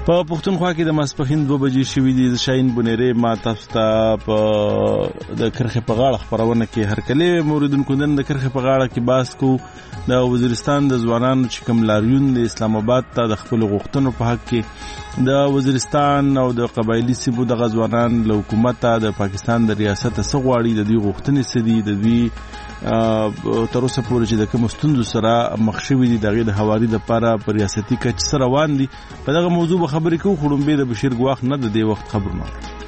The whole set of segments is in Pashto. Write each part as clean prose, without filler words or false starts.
په پښتونخوا کې د ماسپښین 2 بجې شوې دي. شاهین بنيري ما تاسو ته په د کرخې په غاړه خبرونه کې هرکله موریدونکو نن د کرخې په غاړه کې باس کو د وزیرستان د ځوانانو چې کوم لاریون د اسلام آباد ته د خپل غوښتنو په حق کې د وزیرستان او د قبایلی سیمو د غزوانان له حکومت د پاکستان د ریاست څخه غواړي د دوی غوښتنې سدي د دوی تر اوسه پورې چې د کوم ستونزو سره مخ شوي دي دغه د حواري د لپاره په ریاستي کچ سره روان دي. په دغه موضوع خبرې کوو خړم به د بشیر ګواخ نه د دې وخت خبرونه.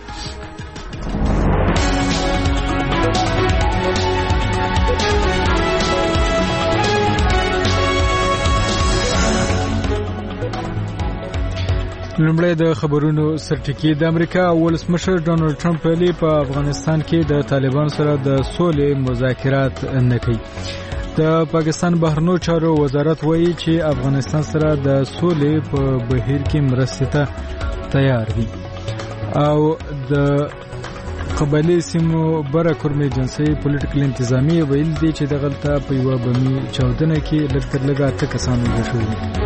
لومړی د خبرونو سرټکی. د امریکا ولسمشر ډونالد ټرمپ ویلي په افغانستان کې د طالبان سره د سولې مذاکرات نه کوي. د پاکستان بهرنیو چارو وزارت وایي چې افغانستان سره د سولې په بهیر کې مرستې ته تیار دي. او د قبایلی سیمو بره کورمې جنسي پولیټیکل انتظامی ویل دي چې دغلته په یوه بمي چاودنه کې لږ تر لږه 8 کسان وژل شوي دي.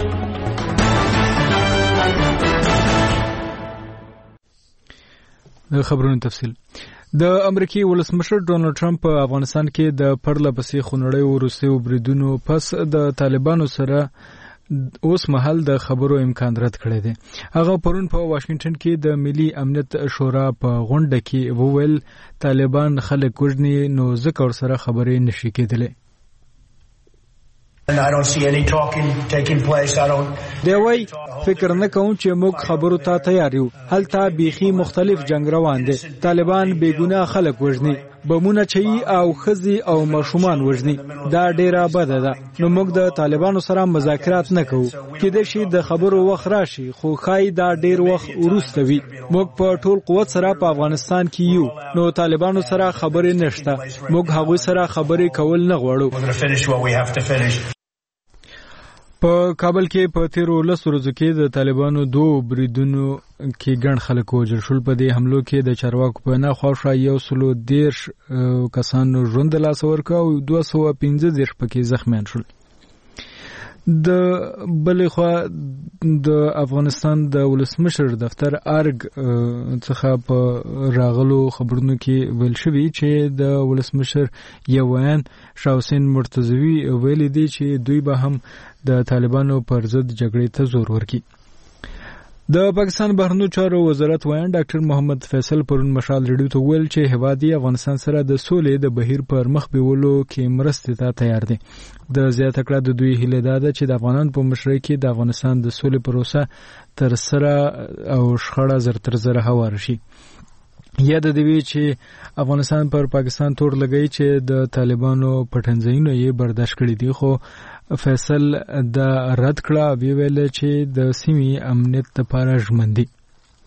د خبرونو تفصیل. د امریکای ولسمشر ډونالد ټرمپ په افغانستان کې د پرله پسې خونړۍ وروستیو بریدونو پس د طالبانو سره اوس مهال د خبرو امکان رد کړی دی. هغه پرون په واشنگټن کې د ملي امنیت شورا په غونډه کې وویل طالبان خلک وژني نو ځکه ورسره خبرې نشي کېدلی. And I don't see any talking taking place. دی وای فکر نه کوم چې موږ خبرو ته تیار یو. هلته بیخي مختلف جنگ روان دي. طالبان بیګناه خلک وژني، بمونه چي او خزي او ماشومان وژني. دا ډیره بده ده. نو موږ د طالبانو سره مذاکرات نه کوو. کېدای شي د خبرو وخت راشي خو خای دا ډیر وخت وروسته وي. موږ په ټول قوت سره په افغانستان کې یو. نو طالبانو سره خبرې نشته. موږ هغوی سره خبرې کول نه غواړو. په کابل کې په تیرو 10 ورځو کې د طالبانو 2 بریدونو کې ګڼ خلک وژل شول. په دې حملو کې د چارواکو په نه خواښه 113 کسانو ژوند له لاسه ورکړ او 215 پکې زخمیان شول. د بلې خوا د افغانستان د ولسمشر دفتر ارګ څخه په راغلو خبرونو کې ویل شوی چې د ولسمشر یوان شاه حسین مرتضوی ویلي دی چې دوی به هم د طالبانو پر ضد جګړې ته زور ورکړي. د پاکستان بهرنیو چارو وزارت وایي ډاکټر محمد فیصل پرون مشال ریډیو ته ویل چې هوادي افغانستان سره د سولې د بهیر پر مخ بیولو کې مرستې ته تیار دي. د زیاته کړه د دوی هیله ده چې د افغانانو په مشرۍ کې د افغانستان د سولې پروسه تر سره او شخړه زر تر زره هوار شي. یاد دی چې افغانستان پر پاکستان تور لګی چې د طالبانو پټنځایونه یې برداشت کړي دي، خو فیصل دا رد کړه. ویل چې د سیمې امنیت لپاره ژمن دي.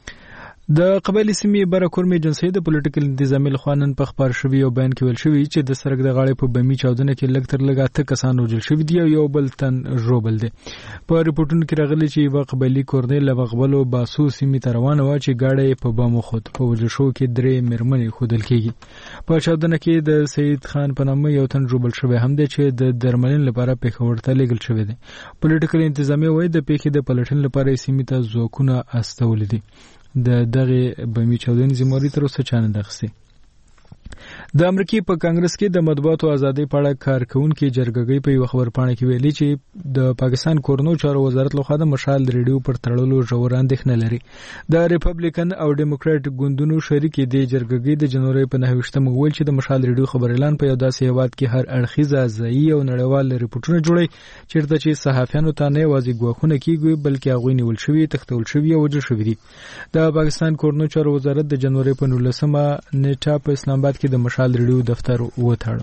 د قبایلی سیمې بره کورمې جنسي د پولیټیکل انتظامی لخوا نن په خبر شوی او بیان کې ویل شوی چې د سرک د غاړې په بمي چاودنه کې لږ تر لږه 8 کسان وژل شوي دي او یو بل تن ژوبل دي. په ریپورتونو کې راغلي چې یو قبایلی کورنۍ له غبلو باسو سیمې ته روانه و چې گاډي په بم خود په وژل شو کې 3 مرمنې خودل کېږي. په چاودنه کې د سید خان په نامه یو تن ژوبل شوی هم دی چې د درملنې لپاره پیښور ته لېږل شوی دی. پولیټیکل انتظامی وایي د پیښې د پلټن لپاره سیمې ته ځواکونه استول دي. د دغه بمي چاودنې ذمہواری تر اوسه چانه دغسي. د امریکای په کانګرس کې د مطبوعاتو ازادۍ په اړه کارکونکو جرګګۍ په یو خبرپاڼه کې ویلي چې د پاکستان کورنیو چارو وزارت لخوا د مشال ریډیو پر تړلو ژور اندېښنه لري. د ریپبلیکن او ډیموکراټ ګوندونو شریک دي جرګګۍ د جنوري په 9 ویل چې د مشال ریډیو خبر اعلان په یو داسې هیواد کې هر اړخیزه ځایي او نړیوال ریپورتونه جوړي چیرته چې صحافیانو ته نه یوازې ګواښونه کیږي بلکې هغوی نیول شوي، تښتول شوي او وژل شوي دي. د پاکستان کورنیو چارو وزارت د جنوري په 19 نیټه په اسلام آباد کې د مشال ریډیو دفتر وتاړو.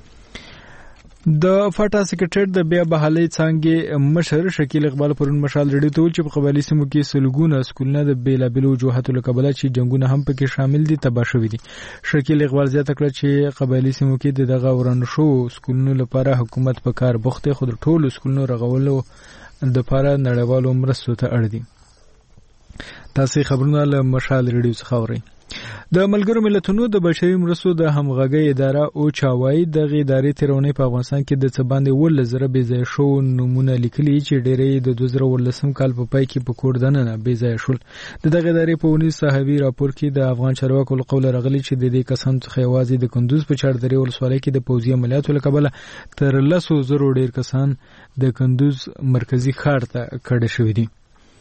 د فاټا سیکریټریټ د بیا بحالۍ څانګې مشر شکیل اقبال پرون مشال ریډیو ته ویل چې په قبایلی سیمو کې سلګونه سکولونه د بیلابیلو وجوهاتو له کبله چې جنګونه هم پکې شامل دي تباه شوي دي. شکیل اقبال زیاته کړه چې قبایلی سیمو کې دغه ورانه شو سکولونو لپاره حکومت په کار بوخت دی، خو د ټولو سکولونو رغولو لپاره نړیوالو مرستو ته اړ دي. تاسو خبرونه له مشال ریډیو څخه اورئ. د ملګرو ملتونو د بشري مرستو د همغږۍ اداره او چاوای د ادارې تیرونې په افغانستان کې د څه باندې 10,000 بې ځای شو نمونه لیکلي چې ډېرې د 2019 کال په پای کې په کور دننه بې ځای شول. د دغه ادارې په ونیز صحوي راپور کې د افغان چارواکو له قوله راغلي چې د دې کسانو څخه یوازې د کندوز په چاردرې ولسوالۍ کې د پوځي عملیاتو له کبله تر 10,000 ډېر کسان د کندوز مرکزی ښار ته کډه شوي دي.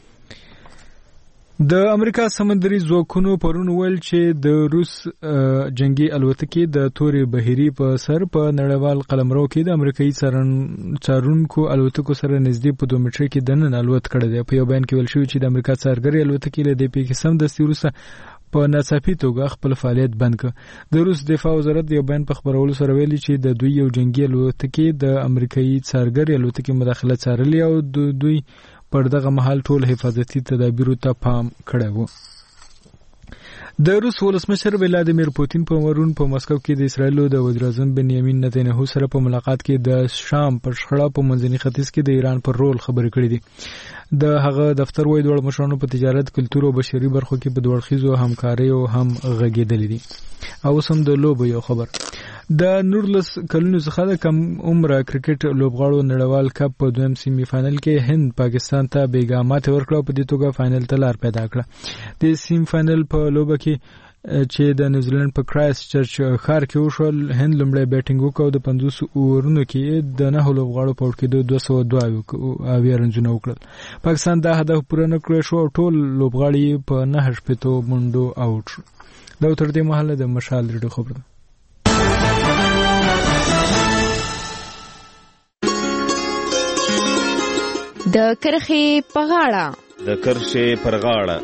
د امریکا سمندري ځواکونو پرون ویل چې د روس جنگي الوتکې د تورې بهيري په سر په نړیوال قلمرو کې د امریکایي څارونکو الوتکو سره نږدې په 2 میټر کې دننه الوت کړی دی. په یو بیان کې ویل شوی چې د امریکا څارګرې الوتکې له دې پیښې سمدستي وروسته په ناڅاپي توګه خپل فعالیت بند کړ. د روس دفاع وزارت یو بیان په خبرولو سره ویلي چې د دوی یو جنگي الوتکې د امریکایي څارګرې الوتکې مداخله څارلې او د دوی پر دغه مهال ټول حفاظتي تدابیرو ته پام کړی وو. د روس ولسمشر ولادیمیر پوتین په ورون په مسکو کې د اسرایل د وزیر اعظم بنیامین نتنیاهو سره په ملاقات کې د شام پر شخړه په منځني ختیځ کې د ایران پر رول خبرې کړې دي. د هغه دفتر وایي دوه مشرانو په تجارت، کلتور او بشري برخو کې په دوړخیزو همکارۍ او هم غږېدلې دي. او سم د لوبو یو خبر. د 19 کلونو څخه د کم عمره کرکټ لوبغاړو نړیوال کپ په دویم سیمی فائنل کې هند پاکستان ته بیګا ماته ورکړه، په دې توګه فائنل ته لار پیدا کړه. د سیمی فائنل په لوبه کې چې د نیوزیلند په کرایست چرچ ښار کې وشول، هند لومړی بیټینګ وکړ، د 50 اورونو کې د 9 لوبغاړو په وړ کې 202 رنزونه وکړل. پاکستان دا هدف پوره نه کړی شو او ټول لوبغاړي په 9 شپېتو منډو آوټ شو. دا تر دې مهاله د مشال ریډیو خبر ده. د کرخې په غاړه. د کرخې پر غاړه.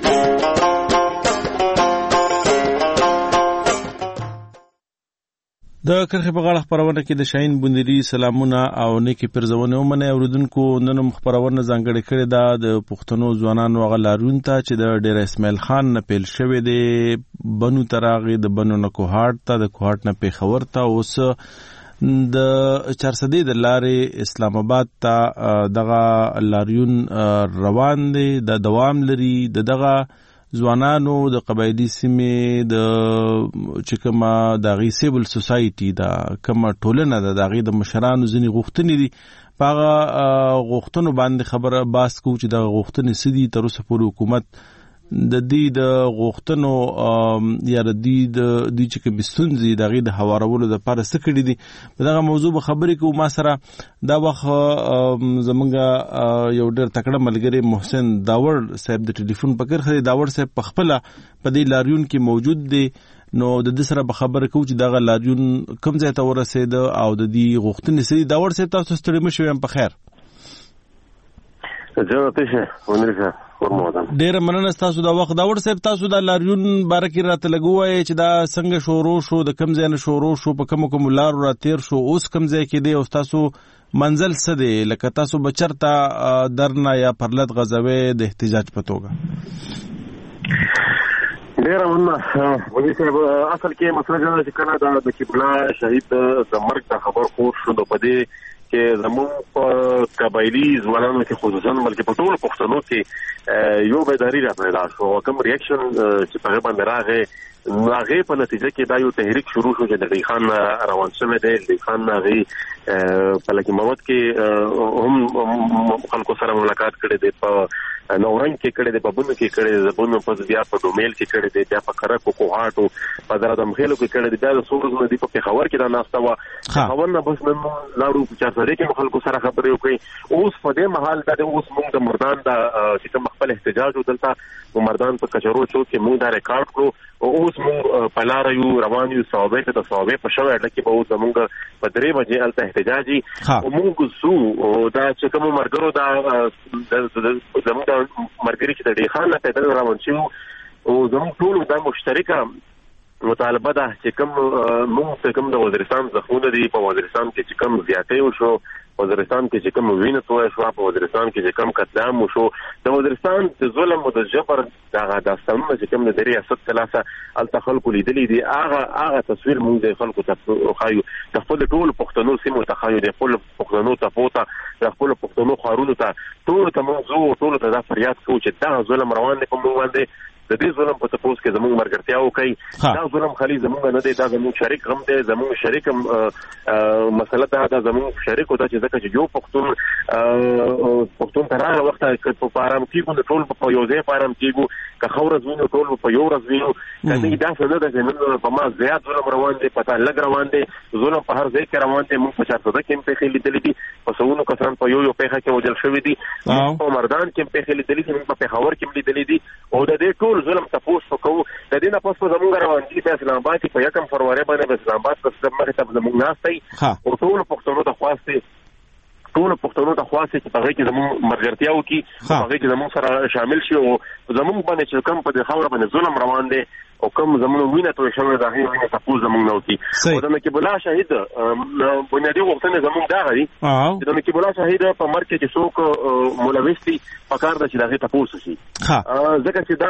د کرخې په غاړه خبرونه کې د شاهین بندري سلامونه او نیکی پرزونه ومنه اوریدونکو. نن خبرونه ځانګړې کړې ده د پښتنو ځوانانو غلارون ته چې د ډیر اسماعیل خان نه پیل شوی دی، بنو تراغي د بنو نه کوهاټ ته، د کوهاټ نه پیښور ته، اوس د 400 د لارې اسلام آباد ته دغه لاریون روان دی، د دوام لري. دغه ځوانانو د قبایلی سیمې د چې کومه د غي سیول سوسایټي د کومه ټولنه د غي د مشرانو ځنی غوښتنې دي، په غوښتنو باندې خبره باس کو چې د غوښتنې سدي تر اوسه پورې حکومت د دې د غوښتنو یا د دې چې کوم ستونزې د غي د هوارولو د لپاره سکړې دي. په دغه موضوع به خبرې کوو. ما سره دا وخت زمونږ یو ډېر تکړه ملګری محسن داور صاحب د ټلیفون په کرخه داور صاحب په خپل په دې لاریون کې موجود دی. نو د دې سره به خبرې کوو چې دغه لاریون کوم ځای ته ورسېد او د دې غوښتنې سړي. داور صاحب تاسو ستړي مشئ یم په خیر. زه ته ونرګه ډېر مننه تاسو دا وخت. داور صاحب تاسو دا لاریون باره کې راته لګوئ چې دا څنګه شروع شو، د کوم ځای نه شروع شو، په کوم لارو را تیر شو، اوس کوم ځای کې دی او تاسو منزل څه دی، لکه تاسو بچرته درنه یا پرلط غزوی د احتجاج په توګه. ډېر مننه ونی صاحب. اصل کې مسله دا چې کله د کبلا شهید د مرګ د خبر خور شو، نو په دې کې زموږ په قبایلی ځوانانو کې خصوصا بلکې په ټول پښتنو کې یو بیداری را پیدا شو. کوم ریاکشن چې په باندې راغی، هغه په نتیجه کې دا یو تحریک شروع شو چې د ډی خان روان شوی دی. ډی خان هغه په لکه مواد کې هم خلکو سره ملاقات کړي دي، په نورنګ کې کړي دي، په بونو کې کړي دي، بونو په بیا په ډومیل کې کړي دي، بیا په کرکو کوهاټو په درادم خېلو کې کړي دي، بیا د سورز ندی په پیښور کې دا ناسته و. خبر نه بس نن لاړو په 400 کې خلکو سره خبرې وکړي. اوس په دې محل دا اوس موږ د مردان د چې کوم خپل احتجاج ودلته مردان په کچرو چوک کې موږ دا ریکارډ کړو. اوس موږ په لار یو روان یو صوبې ته، د صوبې په شوه اډه کې به اوس موږ په 3 بجې الته احتجاجي موږ زو دا چې کوم مرګرو دا زموږ مرګري چې د ډی خان نه پیدل روان شو او زموږ ټول دا مشترکه مطالبه ده چې کوم موږ ته کوم د وزیرستان زخمونه دي، په وزیرستان کې چې کوم زیاتې وشو، وزیرستان کې چې کوم وینه توه شو، په وزیرستان کې چې کوم قتل عام وشو، د وزیرستان د ظلم او د جبر دغه داستانونه چې کوم د ریاست ثلاثه الته خلکو لیدلې دي، هغه تصویر موږ د خلکو ته خایو. د خپل ټول پښتنو سیمو ته خایو، د خپل پښتنو ته پوتا، د خپل پښتنو خارونو ته ټول ته موضوع ټول ته دا فریاد کوو چې دا ظلم روان دی په موږ باندې. د دې ظلم په تاسو کې زموږ مرګرتیا وکړي دا ظلم خالي زموږ نه دی دا زموږ شریک غم دی زموږ شریک مسله دا زموږ شریک او دا چې ځکه چې یو پښتون تر هغه وخت په پارام کې ټول په یو ځای پارام کېږو که خورز وینو ټول په یو ورځ وینو کله دا څه نه ده چې په ما زیات ظلم روان دی پتا لګ روان دی ظلم په هر ځای کې روان دی موږ په چارته کې په خېلې دي دي په سونو کسان په یو پیخه کې وجل شوی دي په مردان کې په خېلې دي چې په پیښور کې ملي دي او د دې ټول ظلم تاسو کوو د دې نه پس زموږ روان دي په اسلام آباد په یکم فروری باندې په اسلام آباد په سمه ته زموږ ناستي او ټول پښتنو ته خواسته چې په هغه کې زموږ مرګرتیا وکي په هغه کې زموږ سره شامل شي او زموږ باندې چې کوم په خاور باندې ظلم روان دي او کوم زموږ وینه توې شوی دا هیڅ تاسو زموږ نه وتی او د نقیب الله شهید بنیادی وختونه زموږ دا غري د نقیب الله شهید په مرکه کې څوک ملوثي پکار د چې دا تاسو شي ځکه چې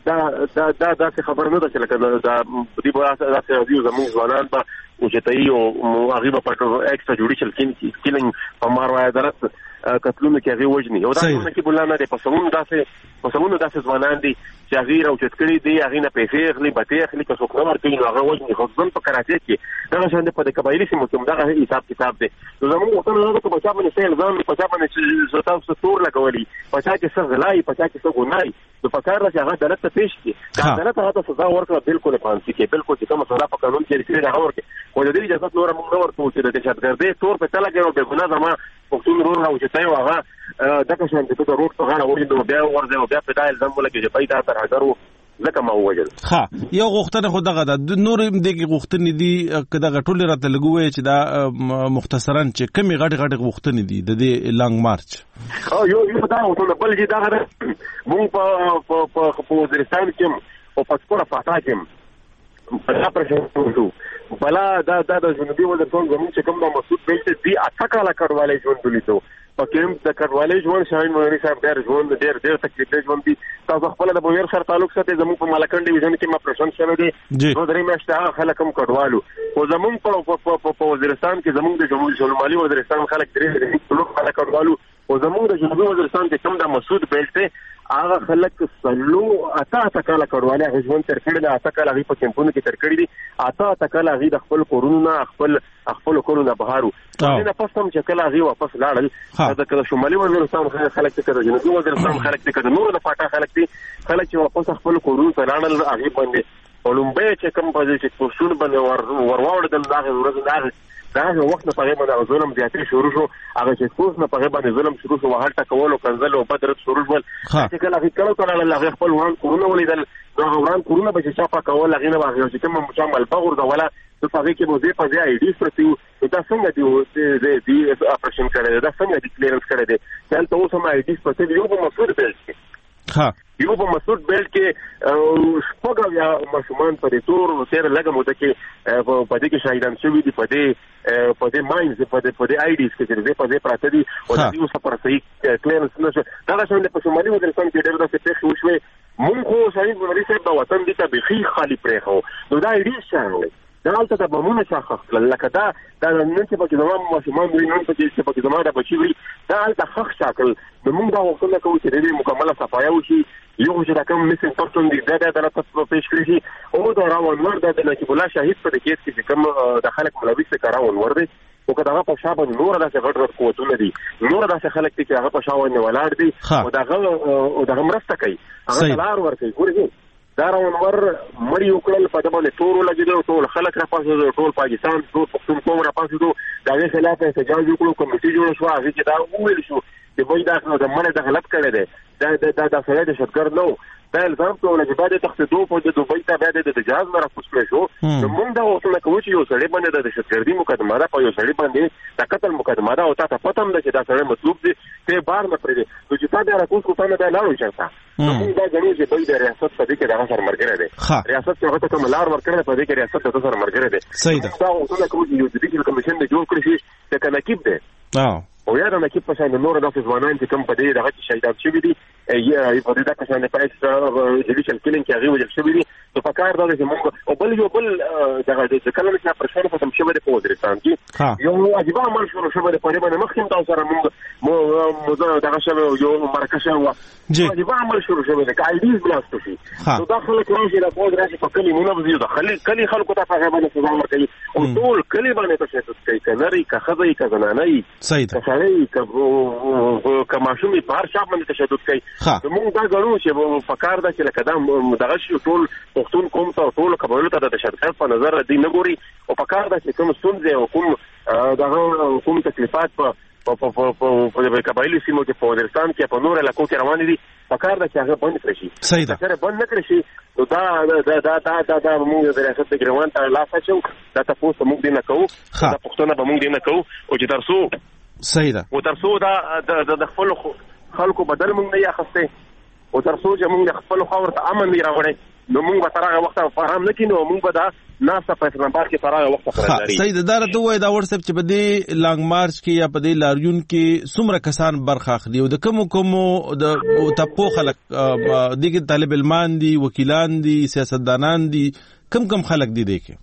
دا خبر نه ده چې لکه دا دې بواسطه د زموږ ځوانان په او چې تایو هغه په اکسترا جوډیشل کیلینګ په ماروای درس قتلونه کې هغه وجني او دا نقیب الله نه د پسونو داسې ځوانان دي چې هغه راوچت کړي دي هغه نه پیسې اخلي بته اخلي که څوک نه ورکوي نو هغه وجني خو ځن په کراچۍ کې دا شان په د قبایلی سیمو کې دا حساب کتاب دی نو زموږ وطن نه ته په چا باندې سیل ځان په چا باندې چې تاسو ستور لګولي په چا کې څه غلای په چا کې څه ګناي نو په کار راځي هغه عدالت ته پیش کړي دا عدالت هغه سزا ورکړه بالکل پانسي کې بالکل چې کوم سزا په قانون کې لري هغه ورکړي خو د دې اجازه نور موږ نه ورکوو چې د دهشتګردۍ تور په تل کې او به ګناه زما پښتون رور راوځي او هغه دغه شان د روډ په غاړه وړي نو بیا ورځي او بیا په دایل زموږ لکه چې پیدا تر هغه لکه ما وویل یو غوښتنه خو دغه د نور دغه غوښتنې دي کله غټول راته لګوي چې دا مختصرا چې کمی غټ غوښتنې دي د دې لانګ مارچ یو دا ټول بل چې دا مونږ په وزیرستان کې او په سپورا فاتا کې بلا پرشن بلا دا د جنوبي وزیرستان زموږ چې کوم د مسعود بیلته دی اټکاله کډوالې ژوند دلیدو پکې د کډوالې ژوند شاهین مولوي صاحب ډېر تکلیف ژوند دي تاسو خپل د بویر سره تعلق ساتي زموږ په مالکن ډیویژن کې ما پرشن شوی دی نو درې میاشتې خلک هم کډوالو او زموږ په وزیرستان کې زموږ د جمهوریت شمالي وزیرستان خلک درې خلک کډوالو او زموږ د جنوبي وزیرستان کې کوم د مسعود بیلته هغه خلک سلو اته کاله کډوالۍ هغه ژوند تر کړی دی اته کاله هغه په کمپونو کې تر کړی دي اته کاله هغه د خپل کورونو خپل کورونو بهارو نه پس هم چې کله هغه واپس لاړل دا کله شمالي وزیرستان خلک ته جنوبي وزیرستان خلک ته نور د پاټا خلک دي خلک چې واپس خپل کورونو ته لاړل هغه باندې اولمبه چې کوم په دې چې کوشون باندې ورواړل دغه ورځ دا وخت په هغه باندې ظلم زیاتې شروع شو هغه چې کوس نه په هغه باندې ظلم شروع شو وهل ټکول او کنزل او بدرت شروع ول چې کله هغه کړه هغه خپل وان کورونه ولیدل هغه وان کورونه به چې چا پاکول هغه نه هغه چې کوم مشامل بغور دا ولا په هغه کې مو دې په ځای ایډي پرتیو دا څنګه دی اپریشن کړی دا څنګه دی کلیرنس کړی دی چې تاسو سم ایډي پرتیو یو په مسعود بیلټ یو په مسعود بیلټ کې شپږ یا مشمان په دې تور سره لګم وته کې په دې کې شاهدان شوی دي په دې ماینز په دې ایډیز کې چې په دې پراته دي او د یو سفر صحیح کلیرنس نشو دا څنګه په شمالي وزیرستان کې ډېر داسې پیښې وشوې مونږ خو شهید مولوي صاحب د وطن دي ته بخي خالی پرې خو نو دا ایډیز څنګه دا حالت د بمونه شاخ لکه دا نن چې پکې زموږ ماشومان وي نن چې پکې زموږ د بچي وي دا حالت خخ شاکل د موږ دا وختونه کوو چې دې مکمله صفایه وشي یو چې دا کوم میسنګ پرسن دی دا د عدالت په پیش کړی شي او دا راونور د نقیب الله شهید په کیس کې کوم د خلک ملوث څخه راونور دی او که دا په شابه نور داسې غټ قوتونه دي نور داسې خلک چې هغه په شاوه نه ولاړ دي او دا مرسته کوي هغه لار ورکوي ګورئ دا راونور مړی وکړل په دغه تورو لګیدو ټول خلک را پاسو ټول پاکستان ټول پښتون قوم را پاسو دا غي خلاف احتجاج وکړو کمیټي جوړ شو هغه چې دا وویل شو چې وای دا نو د منډه د غلط کړی دی دا سره د شتګر نو دا الزام ته ولې بعد تخصیدو په د دوبۍ ته بعد د جهاز نه راپوس کړی شو نو موږ دا وڅنه کوو چې یو سړی باندې د شتګردي مقدمه ده په یو سړی باندې د قتل مقدمه ده او تاسو پته هم ده چې دا سړی مطلوب دی ته بار نه پرې نو چې تاسو راکوس کو ته نه لاړو چاته موږ دا غنو چې په دې ریاست په دې کې دا سره مرګره دی ریاست څنګه ته ملار ورکړل په دې کې ریاست ته سره مرګره دی صحیح ده دا وڅنه کوو چې یو جډیشل کمیشن جوړ کړی شي چې کنه کېب دی او یا د نقیب په شان نور داسې ځوانان چې کوم په دې دغه کې شهیدان شوي دي په دې دغه شان په ایکس جوډیشل کلینګ کې هغه وجل شوي دي نو په کار دا چې موږ او بل یو بل دغه د کلم چې پر شان ختم شوی دی په وزیرستان کې یو عجیب عمل شروع شوی دی په دې باندې مخکې تاسو سره موږ دغه شان یو مرکه و عجیب عمل شروع شوی دی کایډیز بلاست شي نو دا خلک راځي د فوج راځي په کلی منظم د کلی خلکو ته هغه باندې سزا ورکوي او ټول کلی باندې تشدد کوي کناري که خزي که زنانه صحیح سړی که ماشومې په هر چا باندې تشدد کوي موږ دا ګڼو چې په کار ده چې لکه دا دغه شي ټول پښتون قوم ته ټول قبایلو ته د تشدد په نظر دی نه ګوري او په کار ده چې کوم ستونزې او کوم تکلیفات په قبایلي سیمو کې په وزیرستان کې په نور علاقو کې روان دي په کار ده چې هغه بند کړی شي صحیح ده که بند نه کړی شي نو دا موږ د ریاست د ګریوان ته لاس اچو دا تاسو موږ دې نه کوو دا پښتون به موږ دې نه کوو او چې ترڅو صحیح ده او ترڅو دا د خپل خلکو بدل موږ نه یاخسته او ترڅو چې موږ خپل خاور ته امن نه راوړی نو موږ به تر هغه وخته فهم نه کینو موږ به دا ناسه په اسلام آباد کې تر هغه وخته فرض صحیح ده دا وای دا واتس اپ چې په دې لانګ مارچ کې یا په دې لاریون کې څومره کسان برخه اخلي او د کوم د تپو خلک دغه طالب علمان دي وکیلان دي سیاستدانان دي کم خلک دي کې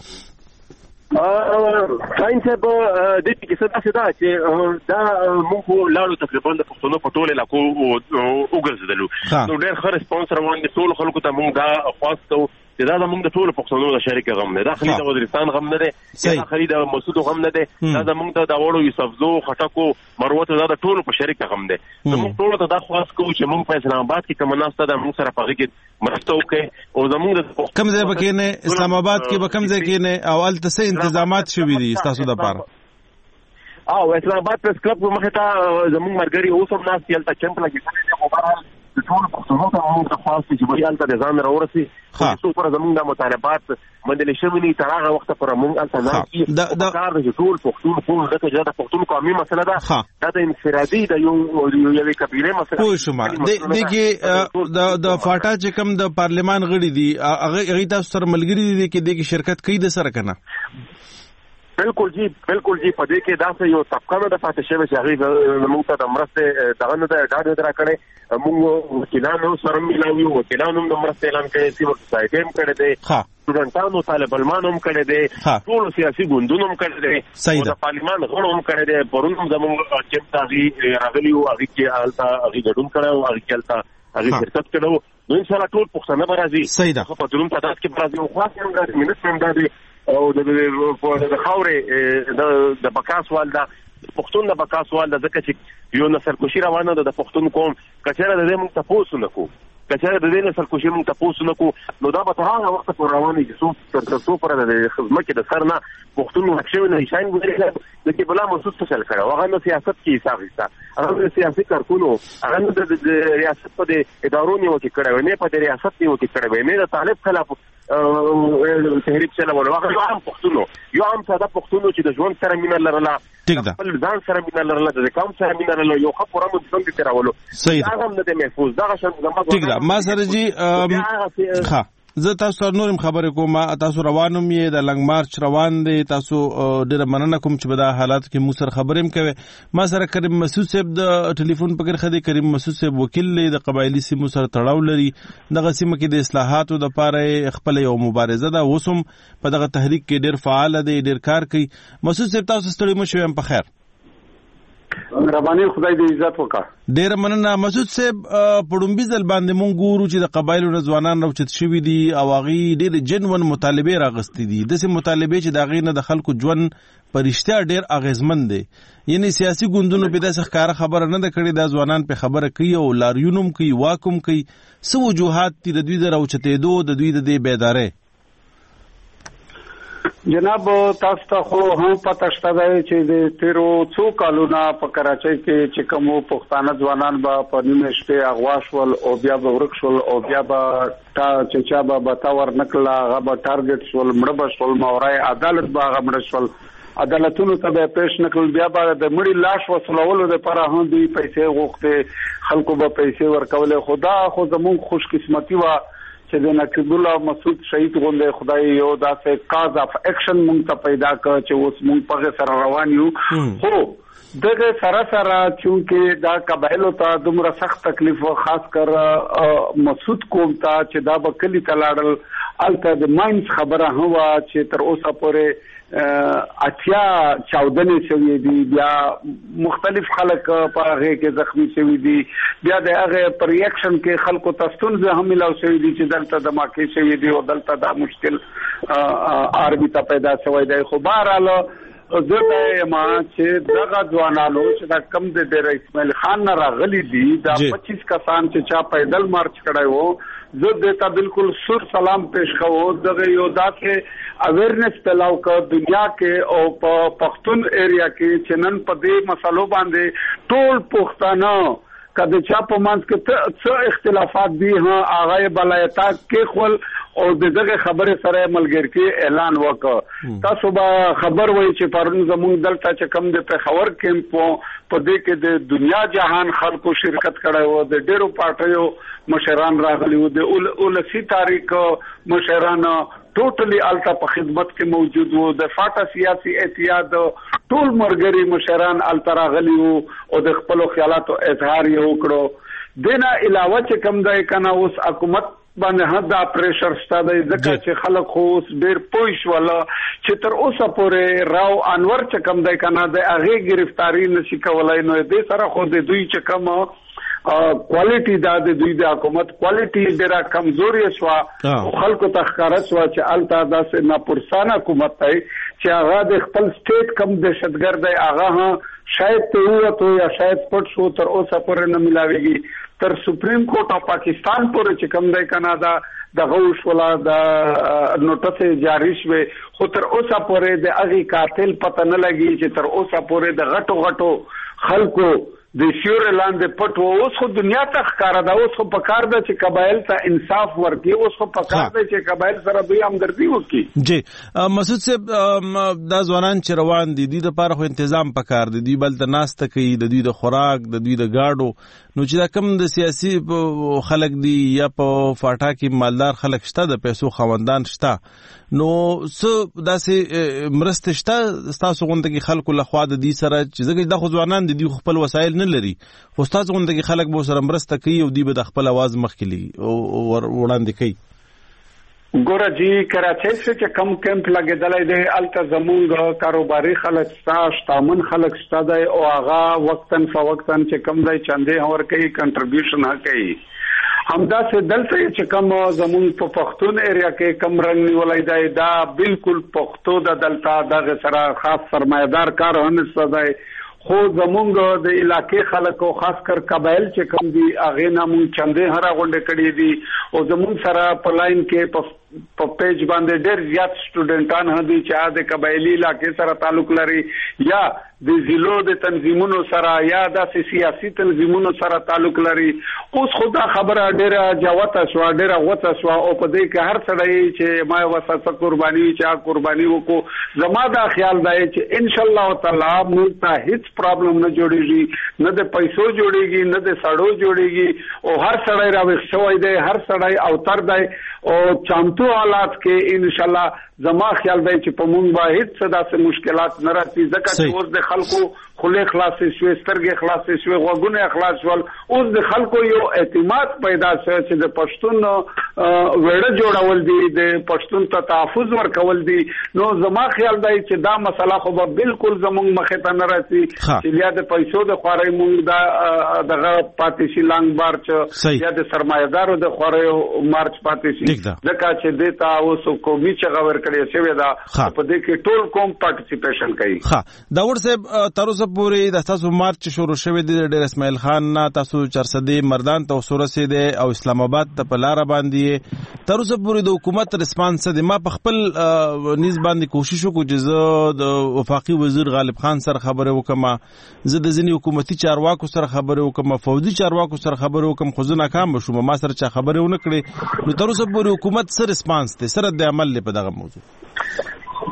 ساينس به د دې کې څه دا چې دا موږ لاړو تقریبا د پښتنو په ټوله علاقو وګرځیدلو نو ډېر ښه ریسپانس روان دي ټول خلکو ته موږ دا خواستو چې دا موږ د ټول پښتنو د شریک غم نه دا خلی د وزیرستان غم نه دی دا خلی د مسعود غم نه دی دا موږ د وړو یوسفزو خټکو مروته دا د ټول په شریک غم دی نو موږ ټول ته دا خواست کوو چې موږ په اسلام آباد کې کوم ناسته ده موږ سره پغې کې مرسته وکړي او زموږ کوم ځای پکې نه اسلام آباد کې به کوم ځای کې نه او الته څه انتظامات شوي دي تاسو د پاره او اسلام آباد پریس کلب مخه ته زموږ مرګري اوس هم ناس یلته کیمپ لګیدل دي خو بهر د ټول پښتنو ته موږ د خاص چې بیا ته ځان راورسي خو پر زموږ د مطالبات باندې شوی تر هغه وخت پر موږ الته نه د کار د ټول پښتون ټول د پښتون قومي مسله ده دا د انفرادي د یو قبيله مسله خو شما دغه د فاټا چې کوم د پارلمان غړي دي هغه تاسو سره ملګری دي کې دغه شرکت کوي د سره کنه بالکل جی په دې کې دا څه یو طبقه نه د فاتح شوی چې هغه موږ ته د مرسته دغه نه دا ډاډ راکړي موږ وکیلانو سره ملاوي وکیلانو د مرسته اعلان کړي سیمه سایټ هم کړي دي سټوډنټانو طالب علمانو هم کړي دي ټول سیاسي ګوندونو هم کړي دي او د پارلیمان غړو هم کړي دي پرون زموږ چې تاغي راغلی او هغه کې حالت هغه ګډون کړي او هغه کې هغه شرکت کړو نو ان شاء الله ټول پښتانه به راځي په دروم تعداد کې راځي او خاص هم د منځ هم د او د خاورې د بقا سوال ده پښتون د بقا سوال ده ځکه چې یو نسلکشي روانه ده د پښتون قوم کچره د دې موږ تاسو نه کو کچره د دې نسلکشي موږ تاسو نه کو نو دا به تر هغه وخت پورې روانه چې تاسو پر د خدمت کې د سر نه پښتون مخشوي نه شاین ګوري د کې بلا مسعود څه چل کړه هغه نو سیاست کې حساب حساب هغه سیاسي کارکونو هغه د ریاست په ادارو نیو کې کړه نه په ریاست نیو کې کړه نه د طالب خلاف تحریک چلول هغه عام پښتونو یو عام ساده پښتونو چې د ژوند سره مینه لرله خپل ځان سره مینه لرله د قوم سره مینه لرله یو خبره مو څنګه تیرولو هغه هم نه محفوظ دا شان زموږ ما سره جی ها زه تاسو نورم خبرې کوم تاسو روانم یې د لنګ مارچ روان دي تاسو ډېر مننه کوم چې په دا حالات کې مو سره خبرې هم کوي ما سره کریم مسعود صاحب د ټلیفون پکې خدي کریم مسعود صاحب وکیل دی د قبایلی سیمو سره تړاو لري دغه سیمه کې د اصلاحاتو د لپاره خپل یو مبارزه ده وسم په دغه تحریک کې ډېر فعال دی ډېر کار کوي مسعود صاحب تاسو ستړي مو شوم په خیر رباني خدای دې عزت وکړه ډېر مننه مسعود صاحب پړومبي ځل باندې مونږ ګورو چې د قبایلو ځوانان راوچت شوي دي او هغه ډېر جنون مطالبه راغستې دي داسې مطالبه چې د هغې نه د خلکو ژوند په رښتیا ډېر اغېزمن دی یعنی سیاسي ګوندونو په داسې ښکاره خبره نه ده کړې دا ځوانان په خبره کوي او لاریون هم کوي واک هم کوي څه وجوهات دي د دوی د راوچتېدو د دوی د دې بیدارۍ جناب تاسو ته خو هم پته شته چې د تیرو څو کالونو په کراچۍ کې چې کوم پښتانه ځوانان به په نیمه شپه اغوا شول او بیا به ورک شول او بیا به چا به تاور نکړه هغه به ټارګټ شول مړه به شول مورای عدالت به هغه مړه شول عدالتونو ته به پېښ نکړل بیا به د مړي لاش وسولولو لپاره هم دوی پیسې غوښتې خلکو به پیسې ورکولې خدا خو زموږ خوش قسمتي و چې د نقیب الله مسعود شهید غونډه خدای یو داسې کاز اف اکشن مونږ ته پیدا کړ چې اوس مونږ په سره روان یو خو دغه سره چونکه دا قبایلو ته دومره سخت تکلیف خاص کر مسعود قوم ته چې دا به کلی ته لاړل الته د ماینز خبره هوا چې تر اوسه پورې اتیا چاودنې شوې دي بیا مختلف خلک په هغه کې زخمی شوي دي بیا د هغه پر ریاکشن کې خلکو ته ستونزې هم ملاو شوي دي چې دلته د ماکې شوي دي او دلته دا مشکل آرمي ته پیدا شوی دی خو بهرحال زه ما چې دغه ځوانانو چې دا کم د ډیر اسماعیل خان نه راغلي دي دا 25 کسان چې چا پیدل مارچ کړی وو زه دته بالکل سر سلام پیش کوم دغه یو داسې اویرنس پلاو کا دنیا کې او په پښتون ایریا کې چې نن په دې مسلو باندې ټول پښتانه کله چې په مانس کې څه اختلافات دي ها هغه بلایتا کې خپل او دغه خبره سره ملګری اعلان وکړ تاسو به خبر وای چې پرون زموږ دلته چې کم د پیښور کیمپ په دې کې د دنیا جهان خلکو شرکت کړی وو د ډیرو پارټیو مشران راغلي وو د 19 تاریخ مشران ټوټلی الته په خدمت کې موجود وو د فاټا سیاسي اتحاد ټول مرګري مشران الته راغلي وو او د خپل خیالاتو اظهار یې وکړو دنه علاوه چې کم دی کنه اوس حکومت باندې هدا پریشر ستاده ځکه چې خلک خو ډیر پوښ ولا چې تر اوسه پورې راو انور چې کم دی کنه د هغه گرفتاری نشي کولای نو دې سره خو د دوی چې کم کوالټي د دوی د حکومت کوالټي ډیره کمزوري شو خلکو ته ښکارا شو چې التا داسې ناپرسانه حکومت دی چې هغه د خپل سټیټ کم دهشتګرد دی هغه شاید ته وته یا شاید پټ شو تر اوسه پورې نه ملاويږي تر سپریم کورټ اف پاکستان پورې چې کوم دی کانادا د غوښ ولا د نوټس جاری شوه خو تر اوسه پورې د اغي قاتل پته نه لګي چې تر اوسه پورې د غټو خلکو د شور اعلان د پټو اوس خو دنیا ته ښکارا دا اوس خو پکار ده چې قبایل ته انصاف ورکړي اوس خو پکار ده چې قبایل سره دوی همدردي وکړي جی مسعود صاحب دا ځوانان چې روان دي د لپاره خو تنظیم پکار دي بل ته ناسته کوي د دوی د خوراک د دوی د گاډو نو چې دا کم د سیاسي خلک دي یا په فاټا کې مالدار خلک شته د پیسو خوندان شته نو څه داسې مرسته شته تاسو غونډه کې خلکو له خوا د دې سره چې زګ د ځوانان دي خپل وسایل نه لري خو تاسو غونډه کې خلک به سره مرسته کوي او دی به د خپل आवाज مخکلي او وړاندې کوي ګوره جی کراچۍ چې کم کیمپ لګیدلای دی الته زمونږ کاروباري خلک شتامن خلک شته دی او هغه وقتن فوقتن چې کم دی چندې اور کوي کنټریبیوشن ها کوي همدا سه دلته چې کم زمونږ په پښتون ایریا کې کم رنگ نیولای دی دا بالکل پښتو د دلته د سره خاص سرمایدار کار هم ستدای خو زمونږ د علاقې خلکو خاص کر قبایل چې کم دي اغه نامو چندې هره غونډه کړې دي او زمونږ سره په لاین کې په پیج باندې ډېر زیات سټوډنټان هدي چې د قبایلی علاقې سره تعلق لري یا د ضلعو د تنظیمونو سره یا د سیاسي تنظیمونو سره تعلق لري اوس خدا خبره ډېره جوته شو ډېره غوته شو او په دې کې هر څړی چې ما وسه قرباني چې قرباني وکړو زما دا خیال دی چې ان شاء الله تعالی موږ ته هیڅ پرابلم نه جوړیږي نه د پیسو جوړیږي نه د سړو جوړیږي او هر څړی راوښوي دی هر څړی اوتر دی او چانتو حالات کې ان شاء الله زما خیال دی چې په مونږ به هیڅ څه داسې مشکلات نه راځي ځکه چې اوس د خلکو خله خلاصې شوې سترګې خلاصې شوې غوږونه خلاص شول اوس د خلکو یو اعتماد پیدا شو چې د پښتون وړه جوړول دي د پښتون ته تحفظ ورکول دي نو زما خیال دی چې دا مسله خو به بالکل زموږ مخه ته نه راځي چې بیا د پیسو د خواري مونږ دا دغه پاتې لانګ مارچ یا د سرمایدارو د خواري مارچ پاتې شي ځکه چې دیتا اوس قومي چغور کړی شوی دا په دې کې ټول قوم پارټیسیپیشن کوي دا ورسه تر اوسه پورې د تاسو مارچ شروع شوی دی ډېر اسماعیل خان نه تاسو چرسدي مردان ته وسورسي دی او اسلام آباد ته په لار باندې تر اوسه پورې د حکومت ریسپانس دی ما په خپل نیز باندې کوشش وکړم چې زه د وفاقي وزیر غالب خان سره خبرې وکم زه د ځینې حکومتي چارواکو سره خبرې وکم فوجي چارواکو سره خبرې وکم خو زه ناکام شوم ما سره چا خبرې ونه کړې نو تر اوسه پورې حکومت سره ریسپانس دی سره د عمل په دغه موضوع